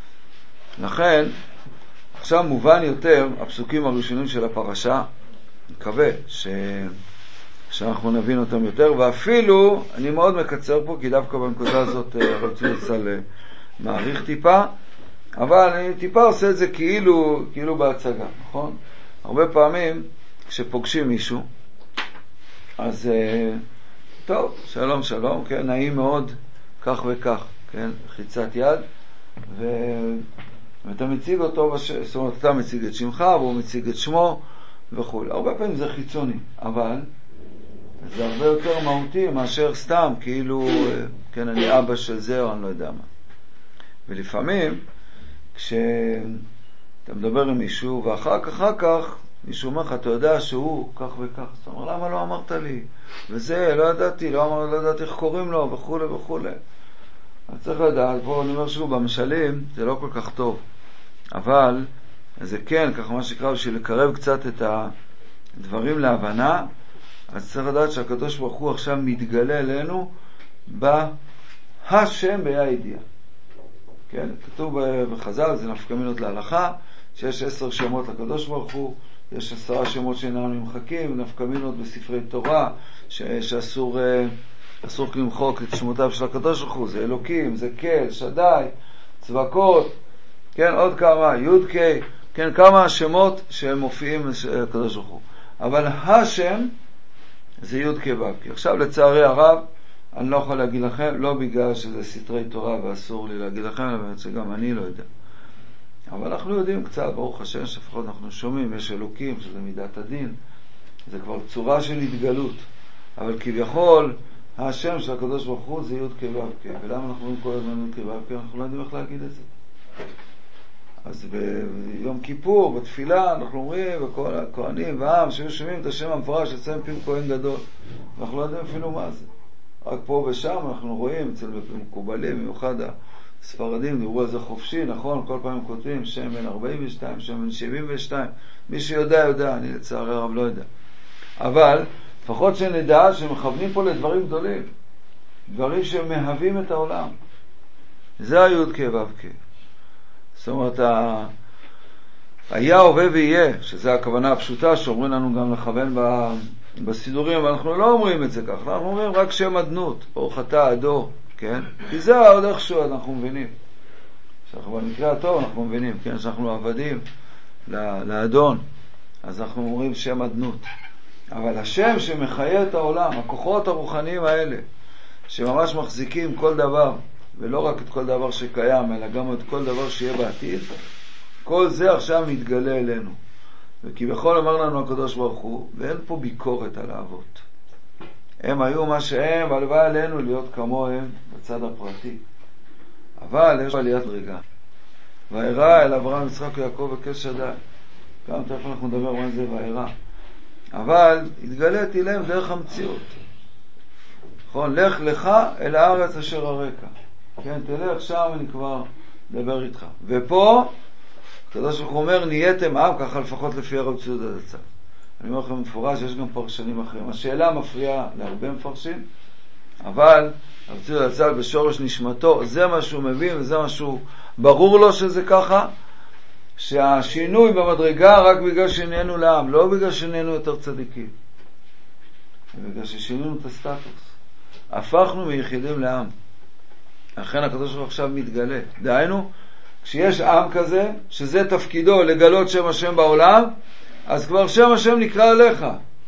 לכן, עכשיו מובן יותר הפסוקים הראשונים של הפרשה, מקווה ש... שאנחנו נבין אותם יותר, ואפילו, אני מאוד מקצר פה, כי דווקא בנקודה הזאת רצינו לצל מעריך טיפה, אבל אני טיפה עושה את זה כאילו, כאילו בהצגה, נכון? הרבה פעמים, כשפוגשים מישהו, אז טוב, שלום שלום, כן, נעים מאוד, כך וכך, כן, חיצת יד, ו... ואתה מציג אותו, בש... זאת אומרת, אתה מציג את שמך, והוא מציג את שמו, וכו'. הרבה פעמים זה חיצוני, אבל זה הרבה יותר מהותי מאשר סתם, כאילו, כן, אני אבא של זה, או אני לא יודע מה. ולפעמים, כשאתה מדבר עם מישהו, ואחר כך, אחר כך, מישהו אומר לך, אתה יודע שהוא כך וכך. זאת אומרת, למה לא אמרת לי? וזה, לא ידעתי, לא, אמר, לא ידעתי איך קוראים לו, וכו' וכו'. אז צריך לדעת, פה אני אומר שוב, במשלים, זה לא כל כך טוב. אבל, זה כן, ככה מה שקרה, בשביל לקרב קצת את הדברים להבנה, אז צריך לדעת שהקדוש ברוך הוא עכשיו מתגלה אלינו בהשם בה"א הידיעה. כן, כתוב בחז"ל, זה נפקא מינות להלכה, שיש עשר שמות לקדוש ברוך הוא, יש עשרה שמות שאינם נמחקים, נפקא מינות בספרי תורה, ש- שאסור אסור למחוק את שמותיו של הקדוש ברוך הוא, זה אלוקים, זה קל, שדי, צבקות, כן, עוד כמה, י' ק', כן, כמה שמות שהם מופיעים לקדוש ברוך הוא. אבל השם זה י' ק' ו' ק'. עכשיו לצערי הרב, אני לא יכול להגיד לכם, לא בגלל שזה סתרי תורה ואסור לי להגיד לכם, אלא באמת שגם אני לא יודע. אבל אנחנו יודעים קצת, ברוך השם, שפחות אנחנו שומעים, יש אלוקים, שזה מידת הדין, זה כבר צורה של התגלות. אבל כביכול, השם של הקדוש ברוך הוא זה י' ק' ו' ק'. ולמה אנחנו אומרים כל הזמן י' ק' ו' ק'? אנחנו לא יודעים איך להגיד את זה. אז ביום כיפור, בתפילה, אנחנו אומרים, וכל הכהנים והעם שהיו שומעים את השם המפורש, אצלם פיו כהן גדול. אנחנו לא יודעים אפילו מה זה. רק פה ושם אנחנו רואים, אצל מקובלים, במיוחד ספרדים דיברו על זה חופשי, נכון? כל פעם כותבים שם בן ארבעים ושתיים, שם בן שבעים ושתיים. מי שיודע יודע, אני לצערי הרב לא יודע. אבל לפחות שנדע שמכוונים פה לדברים גדולים, דברים שמהווים את העולם. זה היוד כבב כ. זאת אומרת, ה... היה הווה ויהיה, שזה הכוונה הפשוטה שאומרים לנו גם לכוון ב... בסידורים, אבל אנחנו לא אומרים את זה כך, אנחנו אומרים רק שם אדנות, אור חטא עדו, כן? כי זה עוד איכשהו אנחנו מבינים. שאנחנו במקרה הטוב אנחנו מבינים, כן? שאנחנו עבדים לאדון, אז אנחנו אומרים שם אדנות. אבל השם שמחיה את העולם, הכוחות הרוחניים האלה, שממש מחזיקים כל דבר, ולא רק את כל דבר שקיים, אלא גם את כל דבר שיהיה בעתיד, כל זה עכשיו מתגלה אלינו. וכביכול אמר לנו הקדוש ברוך הוא, ואין פה ביקורת על האבות. הם היו מה שהם, והלוואי עלינו להיות כמוהם בצד הפרטי. אבל יש עליית רגע. והירא אל אברהם, יצחק ויעקב וקש שדי. גם תכף אנחנו נדבר מה זה והירא. אבל התגליתי להם דרך המציאות. נכון, לך לך אל הארץ אשר הרקע. כן, תלך שם אני כבר מדבר איתך. ופה, הקדוש ברוך הוא אומר, נהייתם עם, ככה לפחות לפי הרב ציודה זצ"ל. אני אומר לכם מפורש, יש גם פרשנים אחרים. השאלה מפריעה להרבה מפרשים, אבל הרב ציודה זצ"ל בשורש נשמתו, זה מה שהוא מבין וזה מה שהוא ברור לו שזה ככה, שהשינוי במדרגה רק בגלל שנהיינו לעם, לא בגלל שנהיינו יותר צדיקים. בגלל ששינינו את הסטטוס. הפכנו מיחידים לעם. לכן הקדוש ברוך הוא עכשיו מתגלה. דהיינו, כשיש עם כזה, שזה תפקידו לגלות שם השם בעולם, אז כבר שם השם נקרא עליך.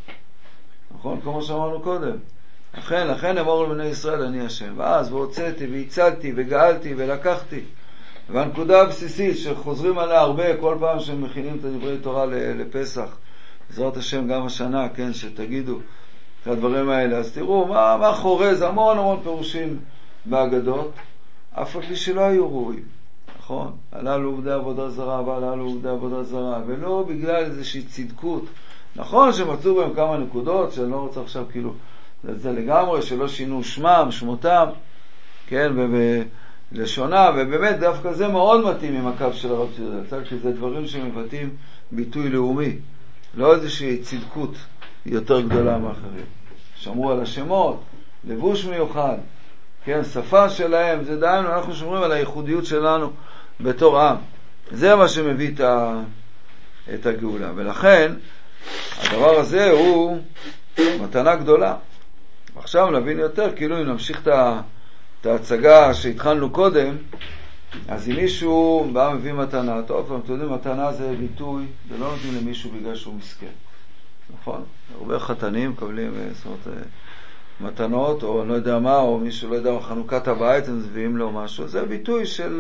נכון? כמו שאמרנו קודם. לכן, לכן אמרו לבני ישראל, אני השם. ואז, והוצאתי, והצלתי, וגאלתי, ולקחתי. והנקודה הבסיסית שחוזרים עליה הרבה, כל פעם שמכינים את הדברי תורה לפסח, בעזרת השם גם השנה, כן, שתגידו את הדברים האלה. אז תראו, מה, מה חורז, המון המון פירושים באגדות, אף על פי שלא היו ראויים. נכון? הללו עובדי עבודה זרה, והללו עובדי עבודה זרה, ולא בגלל איזושהי צדקות. נכון שמצאו בהם כמה נקודות, שאני לא רוצה עכשיו כאילו, זה לגמרי, שלא שינו שמם, שמותם, כן, ובלשונה, ובאמת דווקא זה מאוד מתאים עם הקו של הרב ציודה זצ"ל, כי זה דברים שמבטאים ביטוי לאומי, לא איזושהי צדקות יותר גדולה מאחרים. שמרו על השמות, לבוש מיוחד, כן, שפה שלהם, זה דהיינו, אנחנו שומרים על הייחודיות שלנו בתור עם. זה מה שמביא את, ה... את הגאולה. ולכן, הדבר הזה הוא מתנה גדולה. עכשיו נבין יותר, כאילו אם נמשיך את, ה... את ההצגה שהתחלנו קודם, אז אם מישהו בא מביא מתנה, טוב, אתם יודעים, מתנה זה ביטוי, זה לא נותנים למישהו בגלל שהוא מסכן. נכון? הרבה חתנים מקבלים, זאת אומרת, מתנות, או לא יודע מה, או מישהו לא יודע, חנוכת הבית, הם מביאים לו משהו, זה ביטוי של,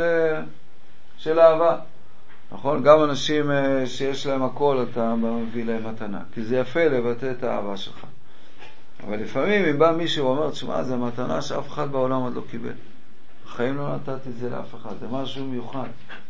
של אהבה. נכון? גם אנשים שיש להם הכל, אתה מביא להם מתנה. כי זה יפה לבטא את האהבה שלך. אבל לפעמים, אם בא מישהו ואומר, תשמע, זה מתנה שאף אחד בעולם עוד לא קיבל. בחיים לא נתתי את זה לאף אחד, זה משהו מיוחד.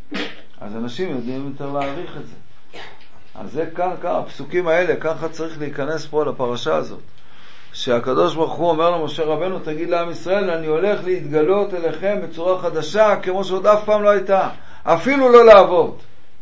אז אנשים יודעים יותר להעריך את זה. אז זה כאן, כאן, הפסוקים האלה, ככה צריך להיכנס פה לפרשה הזאת. שהקדוש ברוך הוא אומר למשה רבנו, תגיד לעם ישראל, אני הולך להתגלות אליכם בצורה חדשה, כמו שעוד אף פעם לא הייתה, אפילו לא לעבוד.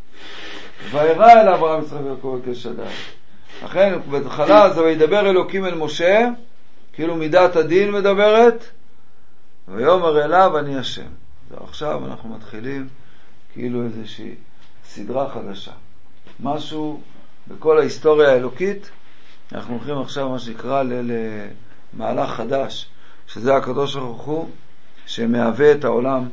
וירא אל אברהם יצחק ויעקב וקש שדי. לכן, בהתחלה זה וידבר אלוקים אל משה, כאילו מידת הדין מדברת, ויאמר אליו אני השם. ועכשיו אנחנו מתחילים כאילו איזושהי סדרה חדשה. משהו בכל ההיסטוריה האלוקית, אנחנו הולכים עכשיו מה שנקרא למהלך חדש, שזה הקדוש ברוך הוא שמהווה את העולם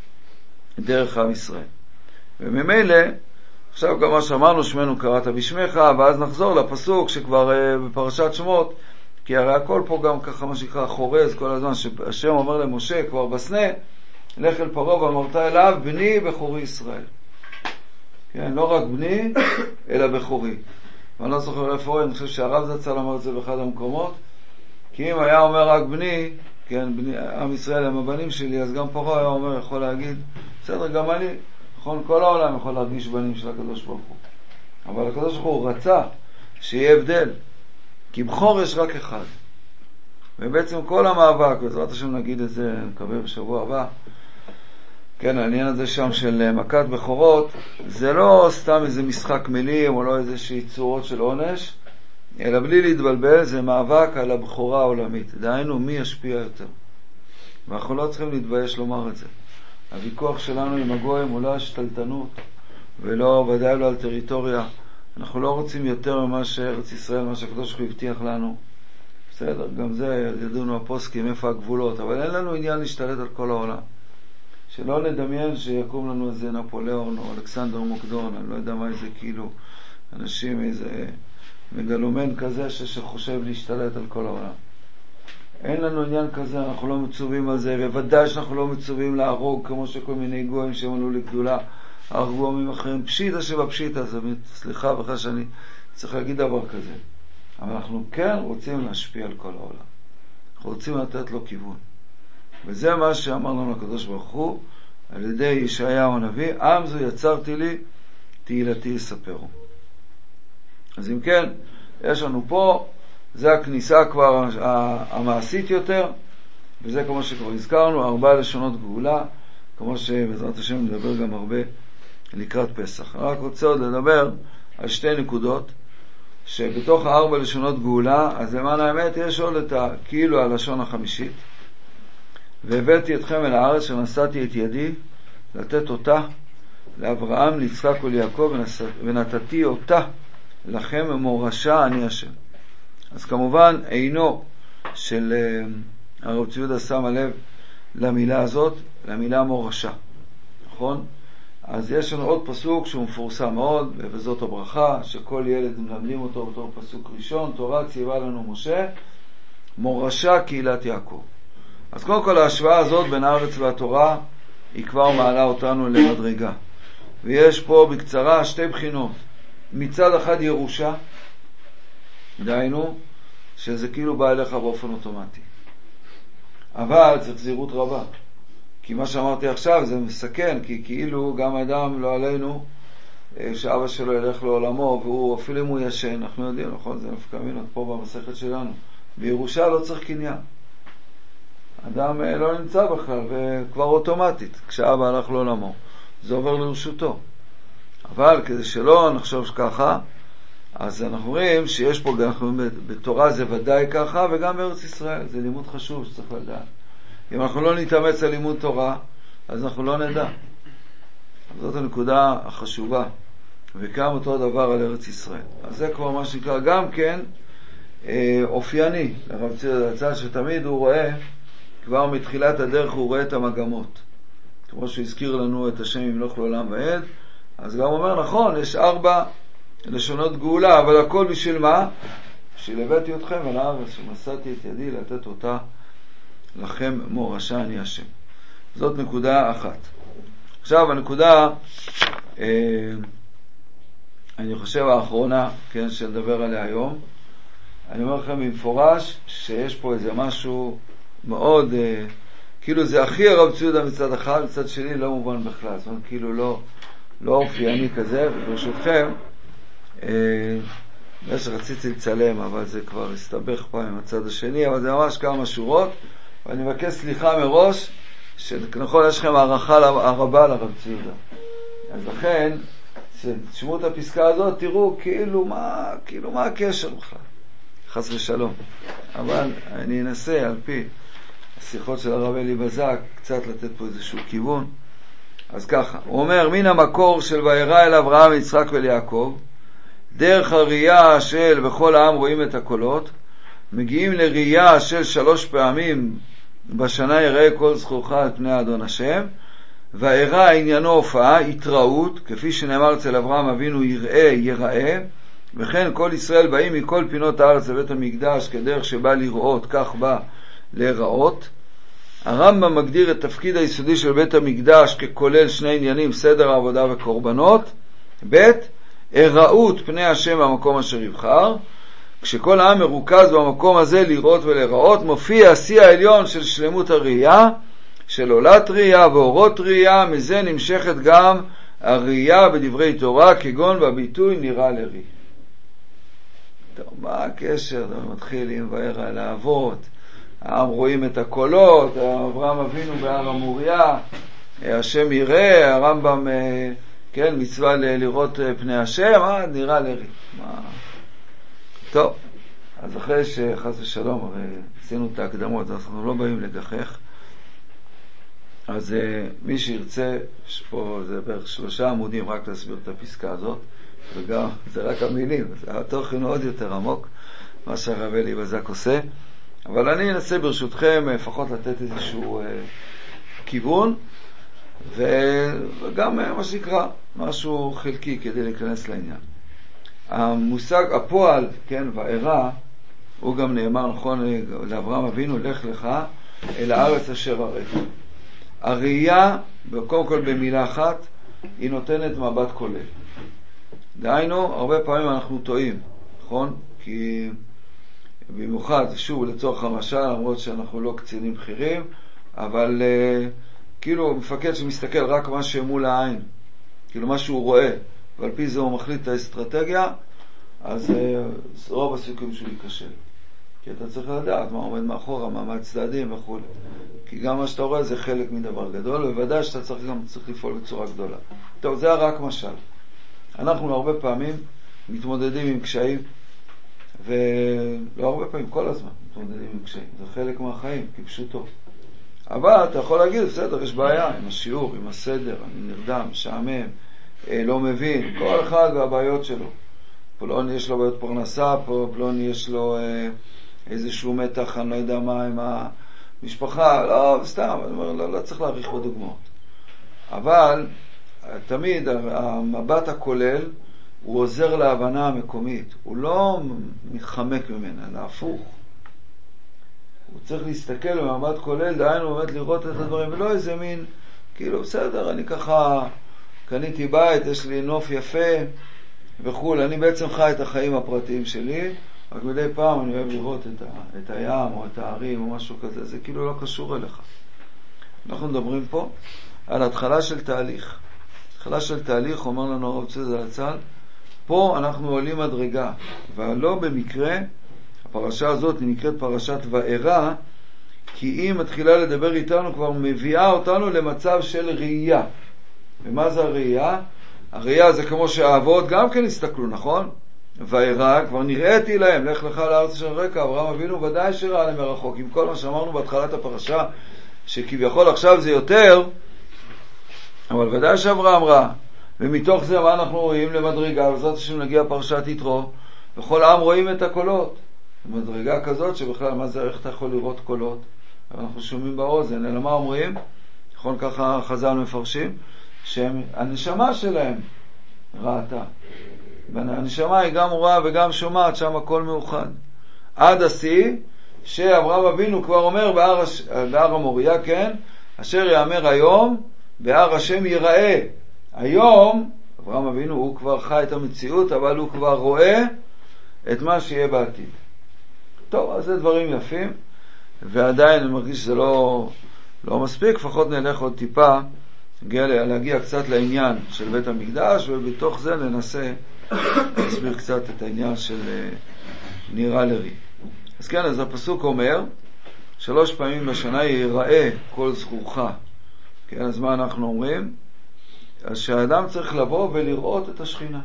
דרך עם ישראל. וממילא, עכשיו גם מה שאמרנו, שמנו קראת בשמך, ואז נחזור לפסוק שכבר בפרשת שמות, כי הרי הכל פה גם ככה מה שנקרא חורז כל הזמן, שהשם אומר למשה כבר בסנה, לך אל פרעה ואמרת אליו, בני בכורי ישראל. כן, לא רק בני, אלא בכורי. ואני לא זוכר איפה, אני חושב שהרב זצ"ל אמר את זה באחד המקומות, כי אם היה אומר רק בני, כן, בני, עם ישראל הם הבנים שלי, אז גם פרעה היה אומר, יכול להגיד, בסדר, גם אני, נכון, כל העולם יכול להרגיש בנים של הקדוש ברוך הוא. אבל הקדוש ברוך הוא רצה שיהיה הבדל, כי בכור יש רק אחד. ובעצם כל המאבק, בעזרת השם נגיד את זה, אני מקווה בשבוע הבא, כן, העניין הזה שם של מכת בכורות, זה לא סתם איזה משחק מילים או לא איזושהי צורות של עונש, אלא בלי להתבלבל, זה מאבק על הבכורה העולמית. דהיינו, מי ישפיע יותר. ואנחנו לא צריכים להתבייש לומר את זה. הוויכוח שלנו עם הגויים הוא לא השתלטנות, ולא, ודאי לא על טריטוריה. אנחנו לא רוצים יותר ממה שארץ ישראל, מה שהקדוש ברוך הוא הבטיח לנו. בסדר, גם זה ידענו הפוסקים, איפה הגבולות, אבל אין לנו עניין להשתלט על כל העולם. שלא נדמיין שיקום לנו איזה נפוליאון או אלכסנדר מוקדון, אני לא יודע מה איזה כאילו, אנשים איזה מגלומן כזה שחושב להשתלט על כל העולם. אין לנו עניין כזה, אנחנו לא מצווים על זה, וודאי שאנחנו לא מצווים להרוג כמו שכל מיני גויים שהם עלו לגדולה, הרגו עמים אחרים, פשיטה שבפשיטה, זה סליחה בכלל שאני צריך להגיד דבר כזה. אבל אנחנו כן רוצים להשפיע על כל העולם. אנחנו רוצים לתת לו כיוון. וזה מה שאמר לנו הקדוש ברוך הוא, על ידי ישעיהו הנביא, עם זו יצרתי לי, תהילתי יספרו. אז אם כן, יש לנו פה, זה הכניסה כבר המעשית יותר, וזה כמו שכבר הזכרנו, ארבע לשונות גאולה, כמו שבעזרת השם נדבר גם הרבה לקראת פסח. אני רק רוצה עוד לדבר על שתי נקודות, שבתוך הארבע לשונות גאולה, אז למען האמת יש עוד את כאילו הלשון החמישית, והבאתי אתכם אל הארץ שנשאתי את ידי לתת אותה לאברהם, ליצחק וליעקב, ונתתי אותה לכם מורשה אני השם. אז כמובן אינו של הרב ציודה שם הלב למילה הזאת, למילה מורשה, נכון? אז יש לנו עוד פסוק שהוא מפורסם מאוד, וזאת הברכה שכל ילד מלמדים אותו בתור פסוק ראשון, תורה ציווה לנו משה, מורשה קהילת יעקב. אז קודם כל ההשוואה הזאת בין הארץ והתורה היא כבר מעלה אותנו למדרגה. ויש פה בקצרה שתי בחינות. מצד אחד ירושה, דהיינו שזה כאילו בא אליך באופן אוטומטי. אבל צריך זהירות רבה. כי מה שאמרתי עכשיו זה מסכן, כי כאילו גם אדם לא עלינו, שאבא שלו ילך לעולמו, והוא אפילו אם הוא ישן, אנחנו יודעים, נכון? זה נפקא מינות פה במסכת שלנו. בירושה לא צריך קניין. אדם לא נמצא בכלל, וכבר אוטומטית, כשאבא הלך לעולמו, זה עובר לרשותו. אבל כדי שלא נחשוב ככה, אז אנחנו רואים שיש פה, אנחנו בתורה זה ודאי ככה, וגם בארץ ישראל, זה לימוד חשוב שצריך לדעת. אם אנחנו לא נתאמץ על לימוד תורה, אז אנחנו לא נדע. זאת הנקודה החשובה, וכם אותו דבר על ארץ ישראל. אז זה כבר מה שנקרא גם כן אה, אופייני לרב ציודה הצד, שתמיד הוא רואה, כבר מתחילת הדרך הוא רואה את המגמות. כמו שהזכיר לנו את השם ימלוך לעולם ועד, אז גם אומר, נכון, יש ארבע לשונות גאולה, אבל הכל בשביל מה? בשביל הבאתי אתכם אל הארץ, שנשאתי את ידי לתת אותה לכם מורשה אני השם. זאת נקודה אחת. עכשיו הנקודה, אה, אני חושב האחרונה, כן, שנדבר עליה היום, אני אומר לכם במפורש שיש פה איזה משהו מאוד, אה, כאילו זה הכי הרב ציודה מצד אחד, מצד שני לא מובן בכלל, זאת אומרת כאילו לא, לא אופייני כזה, וברשותכם, אה, מה שרציתי לצלם, אבל זה כבר הסתבך פעם עם הצד השני, אבל זה ממש כמה שורות, ואני מבקש סליחה מראש, שנכון יש לכם הערכה הרבה לרב ציודה. אז לכן, תשמעו את הפסקה הזאת, תראו כאילו מה, כאילו מה הקשר בכלל. חס ושלום. אבל אני אנסה על פי השיחות של הרב אלי בזק, קצת לתת פה איזשהו כיוון. אז ככה, הוא אומר, מן המקור של וירא אל אברהם, יצחק וליעקב, דרך הראייה של בכל העם רואים את הקולות, מגיעים לראייה של שלוש פעמים בשנה יראה כל זכורך על פני אדון השם, והיראה עניינו הופעה, התראות, כפי שנאמר אצל אברהם אבינו יראה יראה, וכן כל ישראל באים מכל פינות הארץ לבית המקדש כדרך שבא לראות, כך בא להיראות. הרמב"ם מגדיר את תפקיד היסודי של בית המקדש ככולל שני עניינים, סדר העבודה וקורבנות. ב' הראות פני השם במקום אשר יבחר, כשכל העם מרוכז במקום הזה לראות ולהיראות, מופיע השיא העליון של שלמות הראייה, של עולת ראייה ואורות ראייה, מזה נמשכת גם הראייה בדברי תורה, כגון בביטוי נראה לרי. טוב, מה הקשר? זה מתחיל עם וירא אל האבות, העם רואים את הקולות, אברהם אבינו בהר המוריה, השם יראה, הרמב"ם, כן, מצווה לראות פני השם, אה, נראה לרי. מה... טוב, אז אחרי שחס ושלום, הרי עשינו את ההקדמות, אז אנחנו לא באים לגחך. אז מי שירצה, יש פה, זה בערך שלושה עמודים רק להסביר את הפסקה הזאת, וגם, זה רק המילים, התוכן עוד יותר עמוק, מה שהרב אלי בזק עושה. אבל אני אנסה ברשותכם לפחות לתת איזשהו אה, כיוון, וגם מה שנקרא, משהו חלקי כדי להיכנס לעניין. המושג, הפועל, כן, והערה, הוא גם נאמר נכון לאברהם אבינו, לך לך אל הארץ אשר אראך. הראייה, קודם כל במילה אחת, היא נותנת מבט כולל. דהיינו, הרבה פעמים אנחנו טועים, נכון? כי במיוחד, שוב, לצורך המשל, למרות שאנחנו לא קצינים בכירים, אבל uh, כאילו מפקד שמסתכל רק מה שמול העין, כאילו מה שהוא רואה, ועל פי זה הוא מחליט את האסטרטגיה, אז uh, רוב הסיכויים שהוא ייכשל. כי אתה צריך לדעת מה עומד מאחורה, מה מהצדדים וכו'. כי גם מה שאתה רואה זה חלק מדבר גדול, ובוודאי שאתה צריך גם צריך לפעול בצורה גדולה. טוב, זה רק משל. אנחנו הרבה פעמים מתמודדים עם קשיים, ולא הרבה פעמים, כל הזמן מתמודדים עם קשיים. זה חלק מהחיים, כפשוטו. אבל אתה יכול להגיד, בסדר, יש בעיה עם השיעור, עם הסדר, אני נרדם, משעמם, לא מבין, כל אחד והבעיות שלו. פלוני יש לו בעיות פרנסה, פלוני יש לו אה, איזשהו מתח, אני לא יודע מה, עם המשפחה, לא, סתם, אני אומר, לא, לא צריך להעריך בדוגמאות. אבל תמיד המבט הכולל הוא עוזר להבנה המקומית, הוא לא מתחמק ממנה, אלא הפוך. הוא צריך להסתכל במבט כולל, דהיינו באמת לראות את הדברים, ולא איזה מין, כאילו בסדר, אני ככה קניתי בית, יש לי נוף יפה וכו', אני בעצם חי את החיים הפרטיים שלי, רק מדי פעם אני אוהב לראות את, ה, את הים או את הערים או משהו כזה, זה כאילו לא קשור אליך. אנחנו מדברים פה על התחלה של תהליך. התחלה של תהליך, אומר לנו הרב צבי זצ"ל, פה אנחנו עולים מדרגה, ולא במקרה, הפרשה הזאת נקראת פרשת וארא, כי היא מתחילה לדבר איתנו, כבר מביאה אותנו למצב של ראייה. ומה זה הראייה? הראייה זה כמו שהאבות גם כן הסתכלו, נכון? וארא, כבר נראיתי להם, לך לך לארץ אשר אראך, אברהם אבינו ודאי שראה להם מרחוק, עם כל מה שאמרנו בהתחלת הפרשה, שכביכול עכשיו זה יותר, אבל ודאי שאברהם ראה. ומתוך זה מה אנחנו רואים למדרגה, וזאת השם נגיע פרשת יתרו, וכל העם רואים את הקולות. מדרגה כזאת שבכלל מה זה, איך אתה יכול לראות קולות? אנחנו שומעים באוזן, אלא מה אומרים? נכון, ככה חז"ל מפרשים, שהנשמה שלהם ראתה. והנשמה היא גם רואה וגם שומעת, שם הכל מאוחד. עד השיא, שאברהם אבינו כבר אומר בהר, בהר המוריה, כן? אשר יאמר היום, בהר השם ייראה. היום, אברהם אבינו הוא כבר חי את המציאות, אבל הוא כבר רואה את מה שיהיה בעתיד. טוב, אז זה דברים יפים, ועדיין אני מרגיש שזה לא, לא מספיק, לפחות נלך עוד טיפה, להגיע, להגיע קצת לעניין של בית המקדש, ובתוך זה ננסה להסביר קצת את העניין של נראה לרי. אז כן, אז הפסוק אומר, שלוש פעמים בשנה ייראה כל זכורך. כן, אז מה אנחנו אומרים? אז שהאדם צריך לבוא ולראות את השכינה.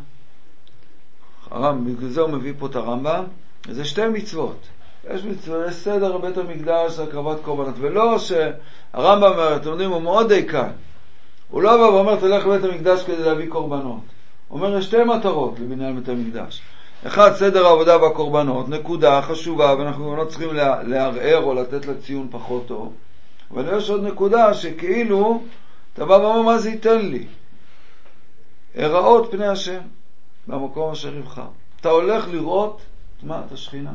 הרמב"ם, בגלל זה הוא מביא פה את הרמב"ם, זה שתי מצוות. יש מצוות, יש סדר בית המקדש, הקרבת קורבנות, ולא שהרמב"ם, אתם יודעים, הוא מאוד דייקן. הוא לא בא ואומר, תלך לבית המקדש כדי להביא קורבנות. הוא אומר, יש שתי מטרות לבניין בית המקדש. אחד, סדר העבודה והקורבנות, נקודה חשובה, ואנחנו לא צריכים לערער או לתת לציון פחות טוב. אבל יש עוד נקודה שכאילו, אתה בא ואומר, מה זה ייתן לי? הראות פני השם, במקום אשר יבחר. אתה הולך לראות מה? את השכינה.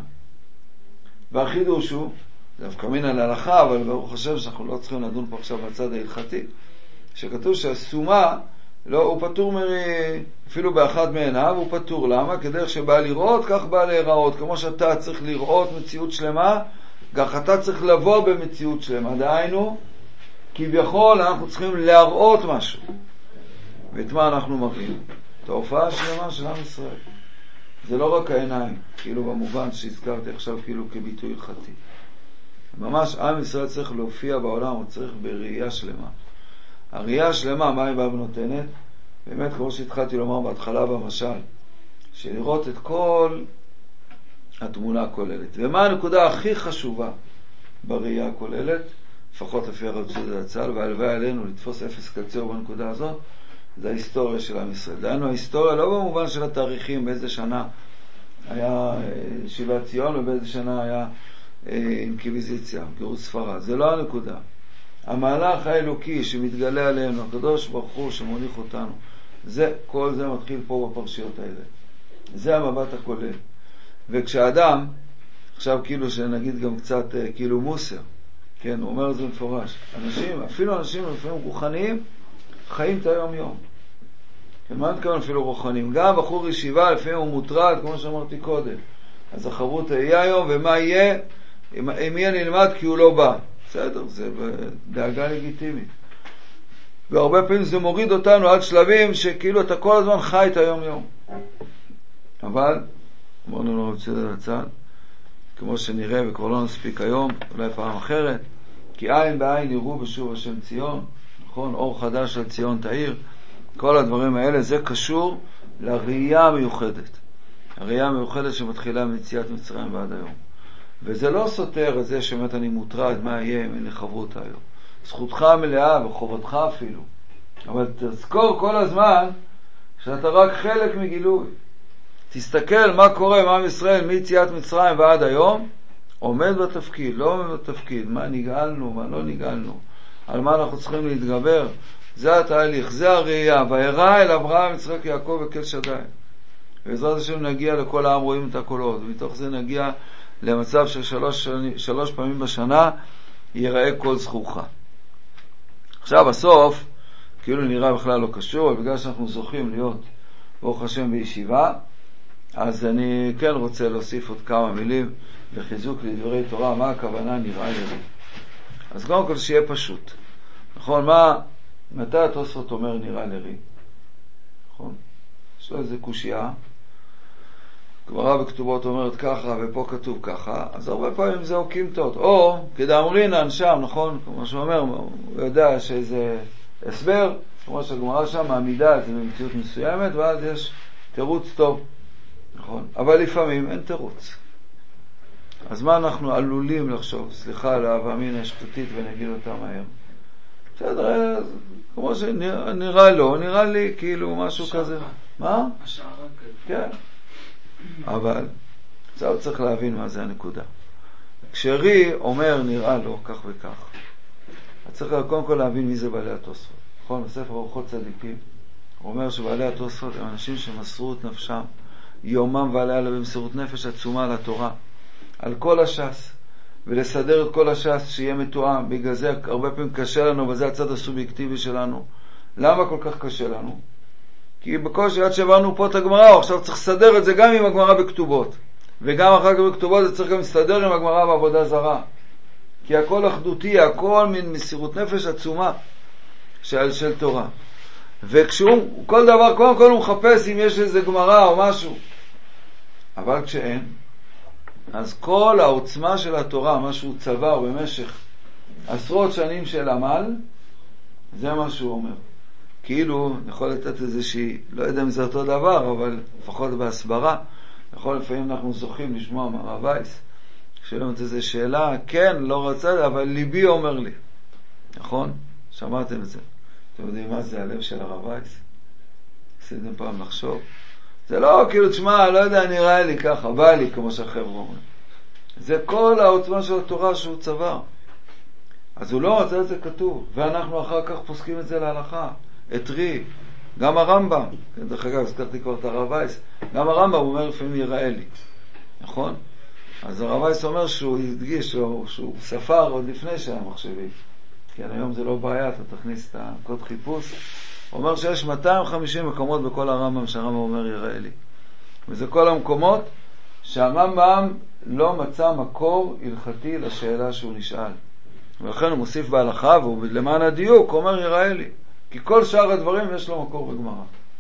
והחידוש הוא, זה דווקא מן על ההלכה, אבל ברוך השם שאנחנו לא צריכים לדון פה עכשיו בצד ההלכתי, שכתוב שהסומה, לא, הוא פטור מרי, אפילו באחד מעיניו, הוא פטור. למה? כדרך שבא לראות, כך בא להיראות. כמו שאתה צריך לראות מציאות שלמה, כך אתה צריך לבוא במציאות שלמה. דהיינו, כביכול אנחנו צריכים להראות משהו. ואת מה אנחנו מראים? את ההופעה השלמה של עם ישראל. זה לא רק העיניים, כאילו במובן שהזכרתי עכשיו כאילו כביטוי הלכתי. ממש עם ישראל צריך להופיע בעולם, הוא צריך בראייה שלמה. הראייה השלמה, מה היא באה ונותנת? באמת, כמו שהתחלתי לומר בהתחלה במשל, שלראות את כל התמונה הכוללת. ומה הנקודה הכי חשובה בראייה הכוללת, לפחות לפי הרצות הצל, והלוואי עלינו לתפוס אפס קצר בנקודה הזאת, זה ההיסטוריה של עם ישראל. דהיינו, ההיסטוריה לא במובן של התאריכים, באיזה שנה היה שיבת ציון ובאיזה שנה היה אינקוויזיציה, גירוש ספרד. זה לא הנקודה. המהלך האלוקי שמתגלה עלינו, הקדוש ברוך הוא שמוליך אותנו, זה, כל זה מתחיל פה בפרשיות האלה. זה המבט הכולל. וכשאדם, עכשיו כאילו שנגיד גם קצת כאילו מוסר, כן, הוא אומר את זה מפורש, אנשים, אפילו אנשים לפעמים רוחניים, חיים את היום יום. כן, מה נתכוון אפילו רוחניים? גם בחור ישיבה לפעמים הוא מוטרד, כמו שאמרתי קודם. אז החברות יהיה היום, ומה יהיה? אם, אם יהיה נלמד כי הוא לא בא. בסדר, זה דאגה לגיטימית. והרבה פעמים זה מוריד אותנו עד שלבים שכאילו אתה כל הזמן חי את היום יום. אבל, אמרנו לו רב על הצד, כמו שנראה וכבר לא נספיק היום, אולי פעם אחרת, כי עין בעין יראו בשוב השם ציון, נכון? אור חדש על ציון תאיר, כל הדברים האלה, זה קשור לראייה המיוחדת. הראייה המיוחדת שמתחילה מיציאת מצרים ועד היום. וזה לא סותר את זה שבאמת אני מוטרד מה יהיה אם אין לי חברות היום. זכותך מלאה וחובתך אפילו. אבל תזכור כל הזמן שאתה רק חלק מגילוי. תסתכל מה קורה עם עם ישראל מיציאת מצרים ועד היום, עומד בתפקיד, לא עומד בתפקיד, מה נגאלנו, מה לא נגאלנו, על מה אנחנו צריכים להתגבר. זה התהליך, זה הראייה. וירא אל אברהם, יצחק, יעקב וכל שדי. בעזרת השם נגיע לכל העם רואים את הקולות, ומתוך זה נגיע למצב של שלוש, שלוש פעמים בשנה ייראה כל זכורך. עכשיו בסוף, כאילו נראה בכלל לא קשור, אבל בגלל שאנחנו זוכים להיות ברוך השם בישיבה, אז אני כן רוצה להוסיף עוד כמה מילים לחיזוק לדברי תורה. מה הכוונה נראה לי? אז קודם כל שיהיה פשוט. נכון, מה, מתי התוספות אומר נראה לי? נכון? יש לו איזה קושייה. גמרא בכתובות אומרת ככה ופה כתוב ככה, אז הרבה פעמים זה אוקימתות. או כדאמרינן שם, נכון? כמו שאומר, הוא יודע שאיזה הסבר, כמו שהגמרא שם מעמידה את זה במציאות מסוימת, ואז יש תירוץ טוב. נכון? אבל לפעמים אין תירוץ. אז מה אנחנו עלולים לחשוב? סליחה על האהבה מינה השטותית ונגיד אותה מהר. בסדר, כמו שנראה לו, נראה לי כאילו משהו כזה. מה? השערה כזה. כן. אבל עכשיו צריך להבין מה זה הנקודה. כשרי אומר נראה לו כך וכך, אז צריך קודם כל להבין מי זה בעלי התוספות. נכון? בספר אורחות צדיקים הוא אומר שבעלי התוספות הם אנשים שמסרו את נפשם יומם והלילה במסירות נפש עצומה לתורה, על כל הש"ס, ולסדר את כל הש"ס שיהיה מתואם. בגלל זה הרבה פעמים קשה לנו, וזה הצד הסובייקטיבי שלנו. למה כל כך קשה לנו? כי בקושי עד שבאנו פה את הגמרא, עכשיו צריך לסדר את זה גם עם הגמרא בכתובות, וגם אחר כך בכתובות זה צריך גם לסדר עם הגמרא בעבודה זרה, כי הכל אחדותי, הכל מן מסירות נפש עצומה של, של תורה. וכשהוא, כל דבר, קודם כל הוא מחפש אם יש איזה גמרא או משהו, אבל כשאין, אז כל העוצמה של התורה, מה שהוא צבר במשך עשרות שנים של עמל, זה מה שהוא אומר. כאילו, יכול לתת איזושהי, לא יודע אם זה אותו דבר, אבל לפחות בהסברה, יכול לפעמים אנחנו זוכים לשמוע מהרב וייס, שאלות איזו שאלה, כן, לא רצה, אבל ליבי אומר לי. נכון? שמעתם את זה. אתם יודעים מה זה הלב של הרב וייס? עשיתם פעם לחשוב? זה לא כאילו, תשמע, לא יודע, נראה לי ככה, בא לי, כמו שהחבר'ה אומרים. זה כל העוצמה של התורה שהוא צבר. אז הוא לא רצה את זה כתוב, ואנחנו אחר כך פוסקים את זה להלכה. אתרי, גם הרמב"ם, דרך אגב, הזכרתי כבר את הרב וייס, גם הרמב"ם אומר לפעמים יראה לי, נכון? אז הרב וייס אומר שהוא הדגיש, שהוא, שהוא ספר עוד לפני שהיה מחשבי, כן, היום זה לא בעיה, אתה תכניס את הקוד חיפוש, הוא אומר שיש מאתיים וחמישים מקומות בכל הרמב"ם שהרמב"ם אומר יראה לי, וזה כל המקומות שהרמב"ם לא מצא מקור הלכתי לשאלה שהוא נשאל, ולכן הוא מוסיף בהלכה, והוא למען הדיוק אומר יראה לי, כי כל שאר הדברים יש לו מקור בגמרא.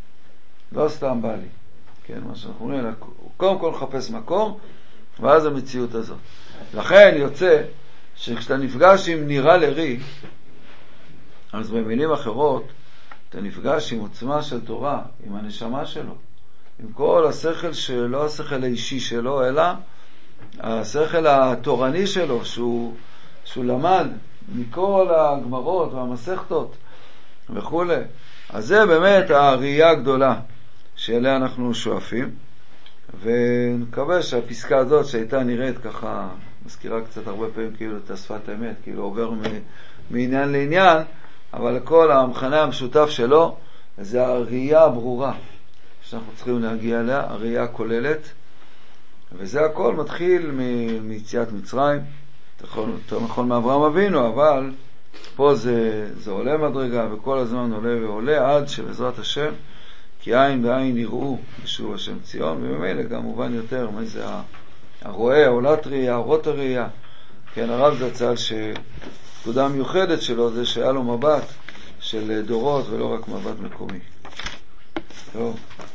לא סתם בא לי. כן, מה שאנחנו אומרים, קודם כל לחפש מקור, ואז המציאות הזאת. לכן יוצא שכשאתה נפגש עם נראה לרי, אז במילים אחרות, אתה נפגש עם עוצמה של תורה, עם הנשמה שלו, עם כל השכל שלו, השכל האישי שלו, אלא השכל התורני שלו, שהוא, שהוא למד מכל הגמרות והמסכתות וכו'. אז זה באמת הראייה הגדולה שאליה אנחנו שואפים, ונקווה שהפסקה הזאת שהייתה נראית ככה, מזכירה קצת הרבה פעמים כאילו את השפת האמת, כאילו עובר מ, מעניין לעניין, אבל כל המחנה המשותף שלו זה הראייה הברורה שאנחנו צריכים להגיע אליה, הראייה הכוללת, וזה הכל מתחיל מיציאת מצרים, יותר נכון מאברהם אבינו, אבל פה זה, זה עולה מדרגה, וכל הזמן עולה ועולה, עד שבעזרת השם, כי עין בעין יראו בשוב השם ציון, ובמילא גם מובן יותר מה זה הרואה, עולת ראייה, אורות הראייה. כן, הרב זצ"ל שפקודה מיוחדת שלו זה שהיה לו מבט של דורות ולא רק מבט מקומי. טוב.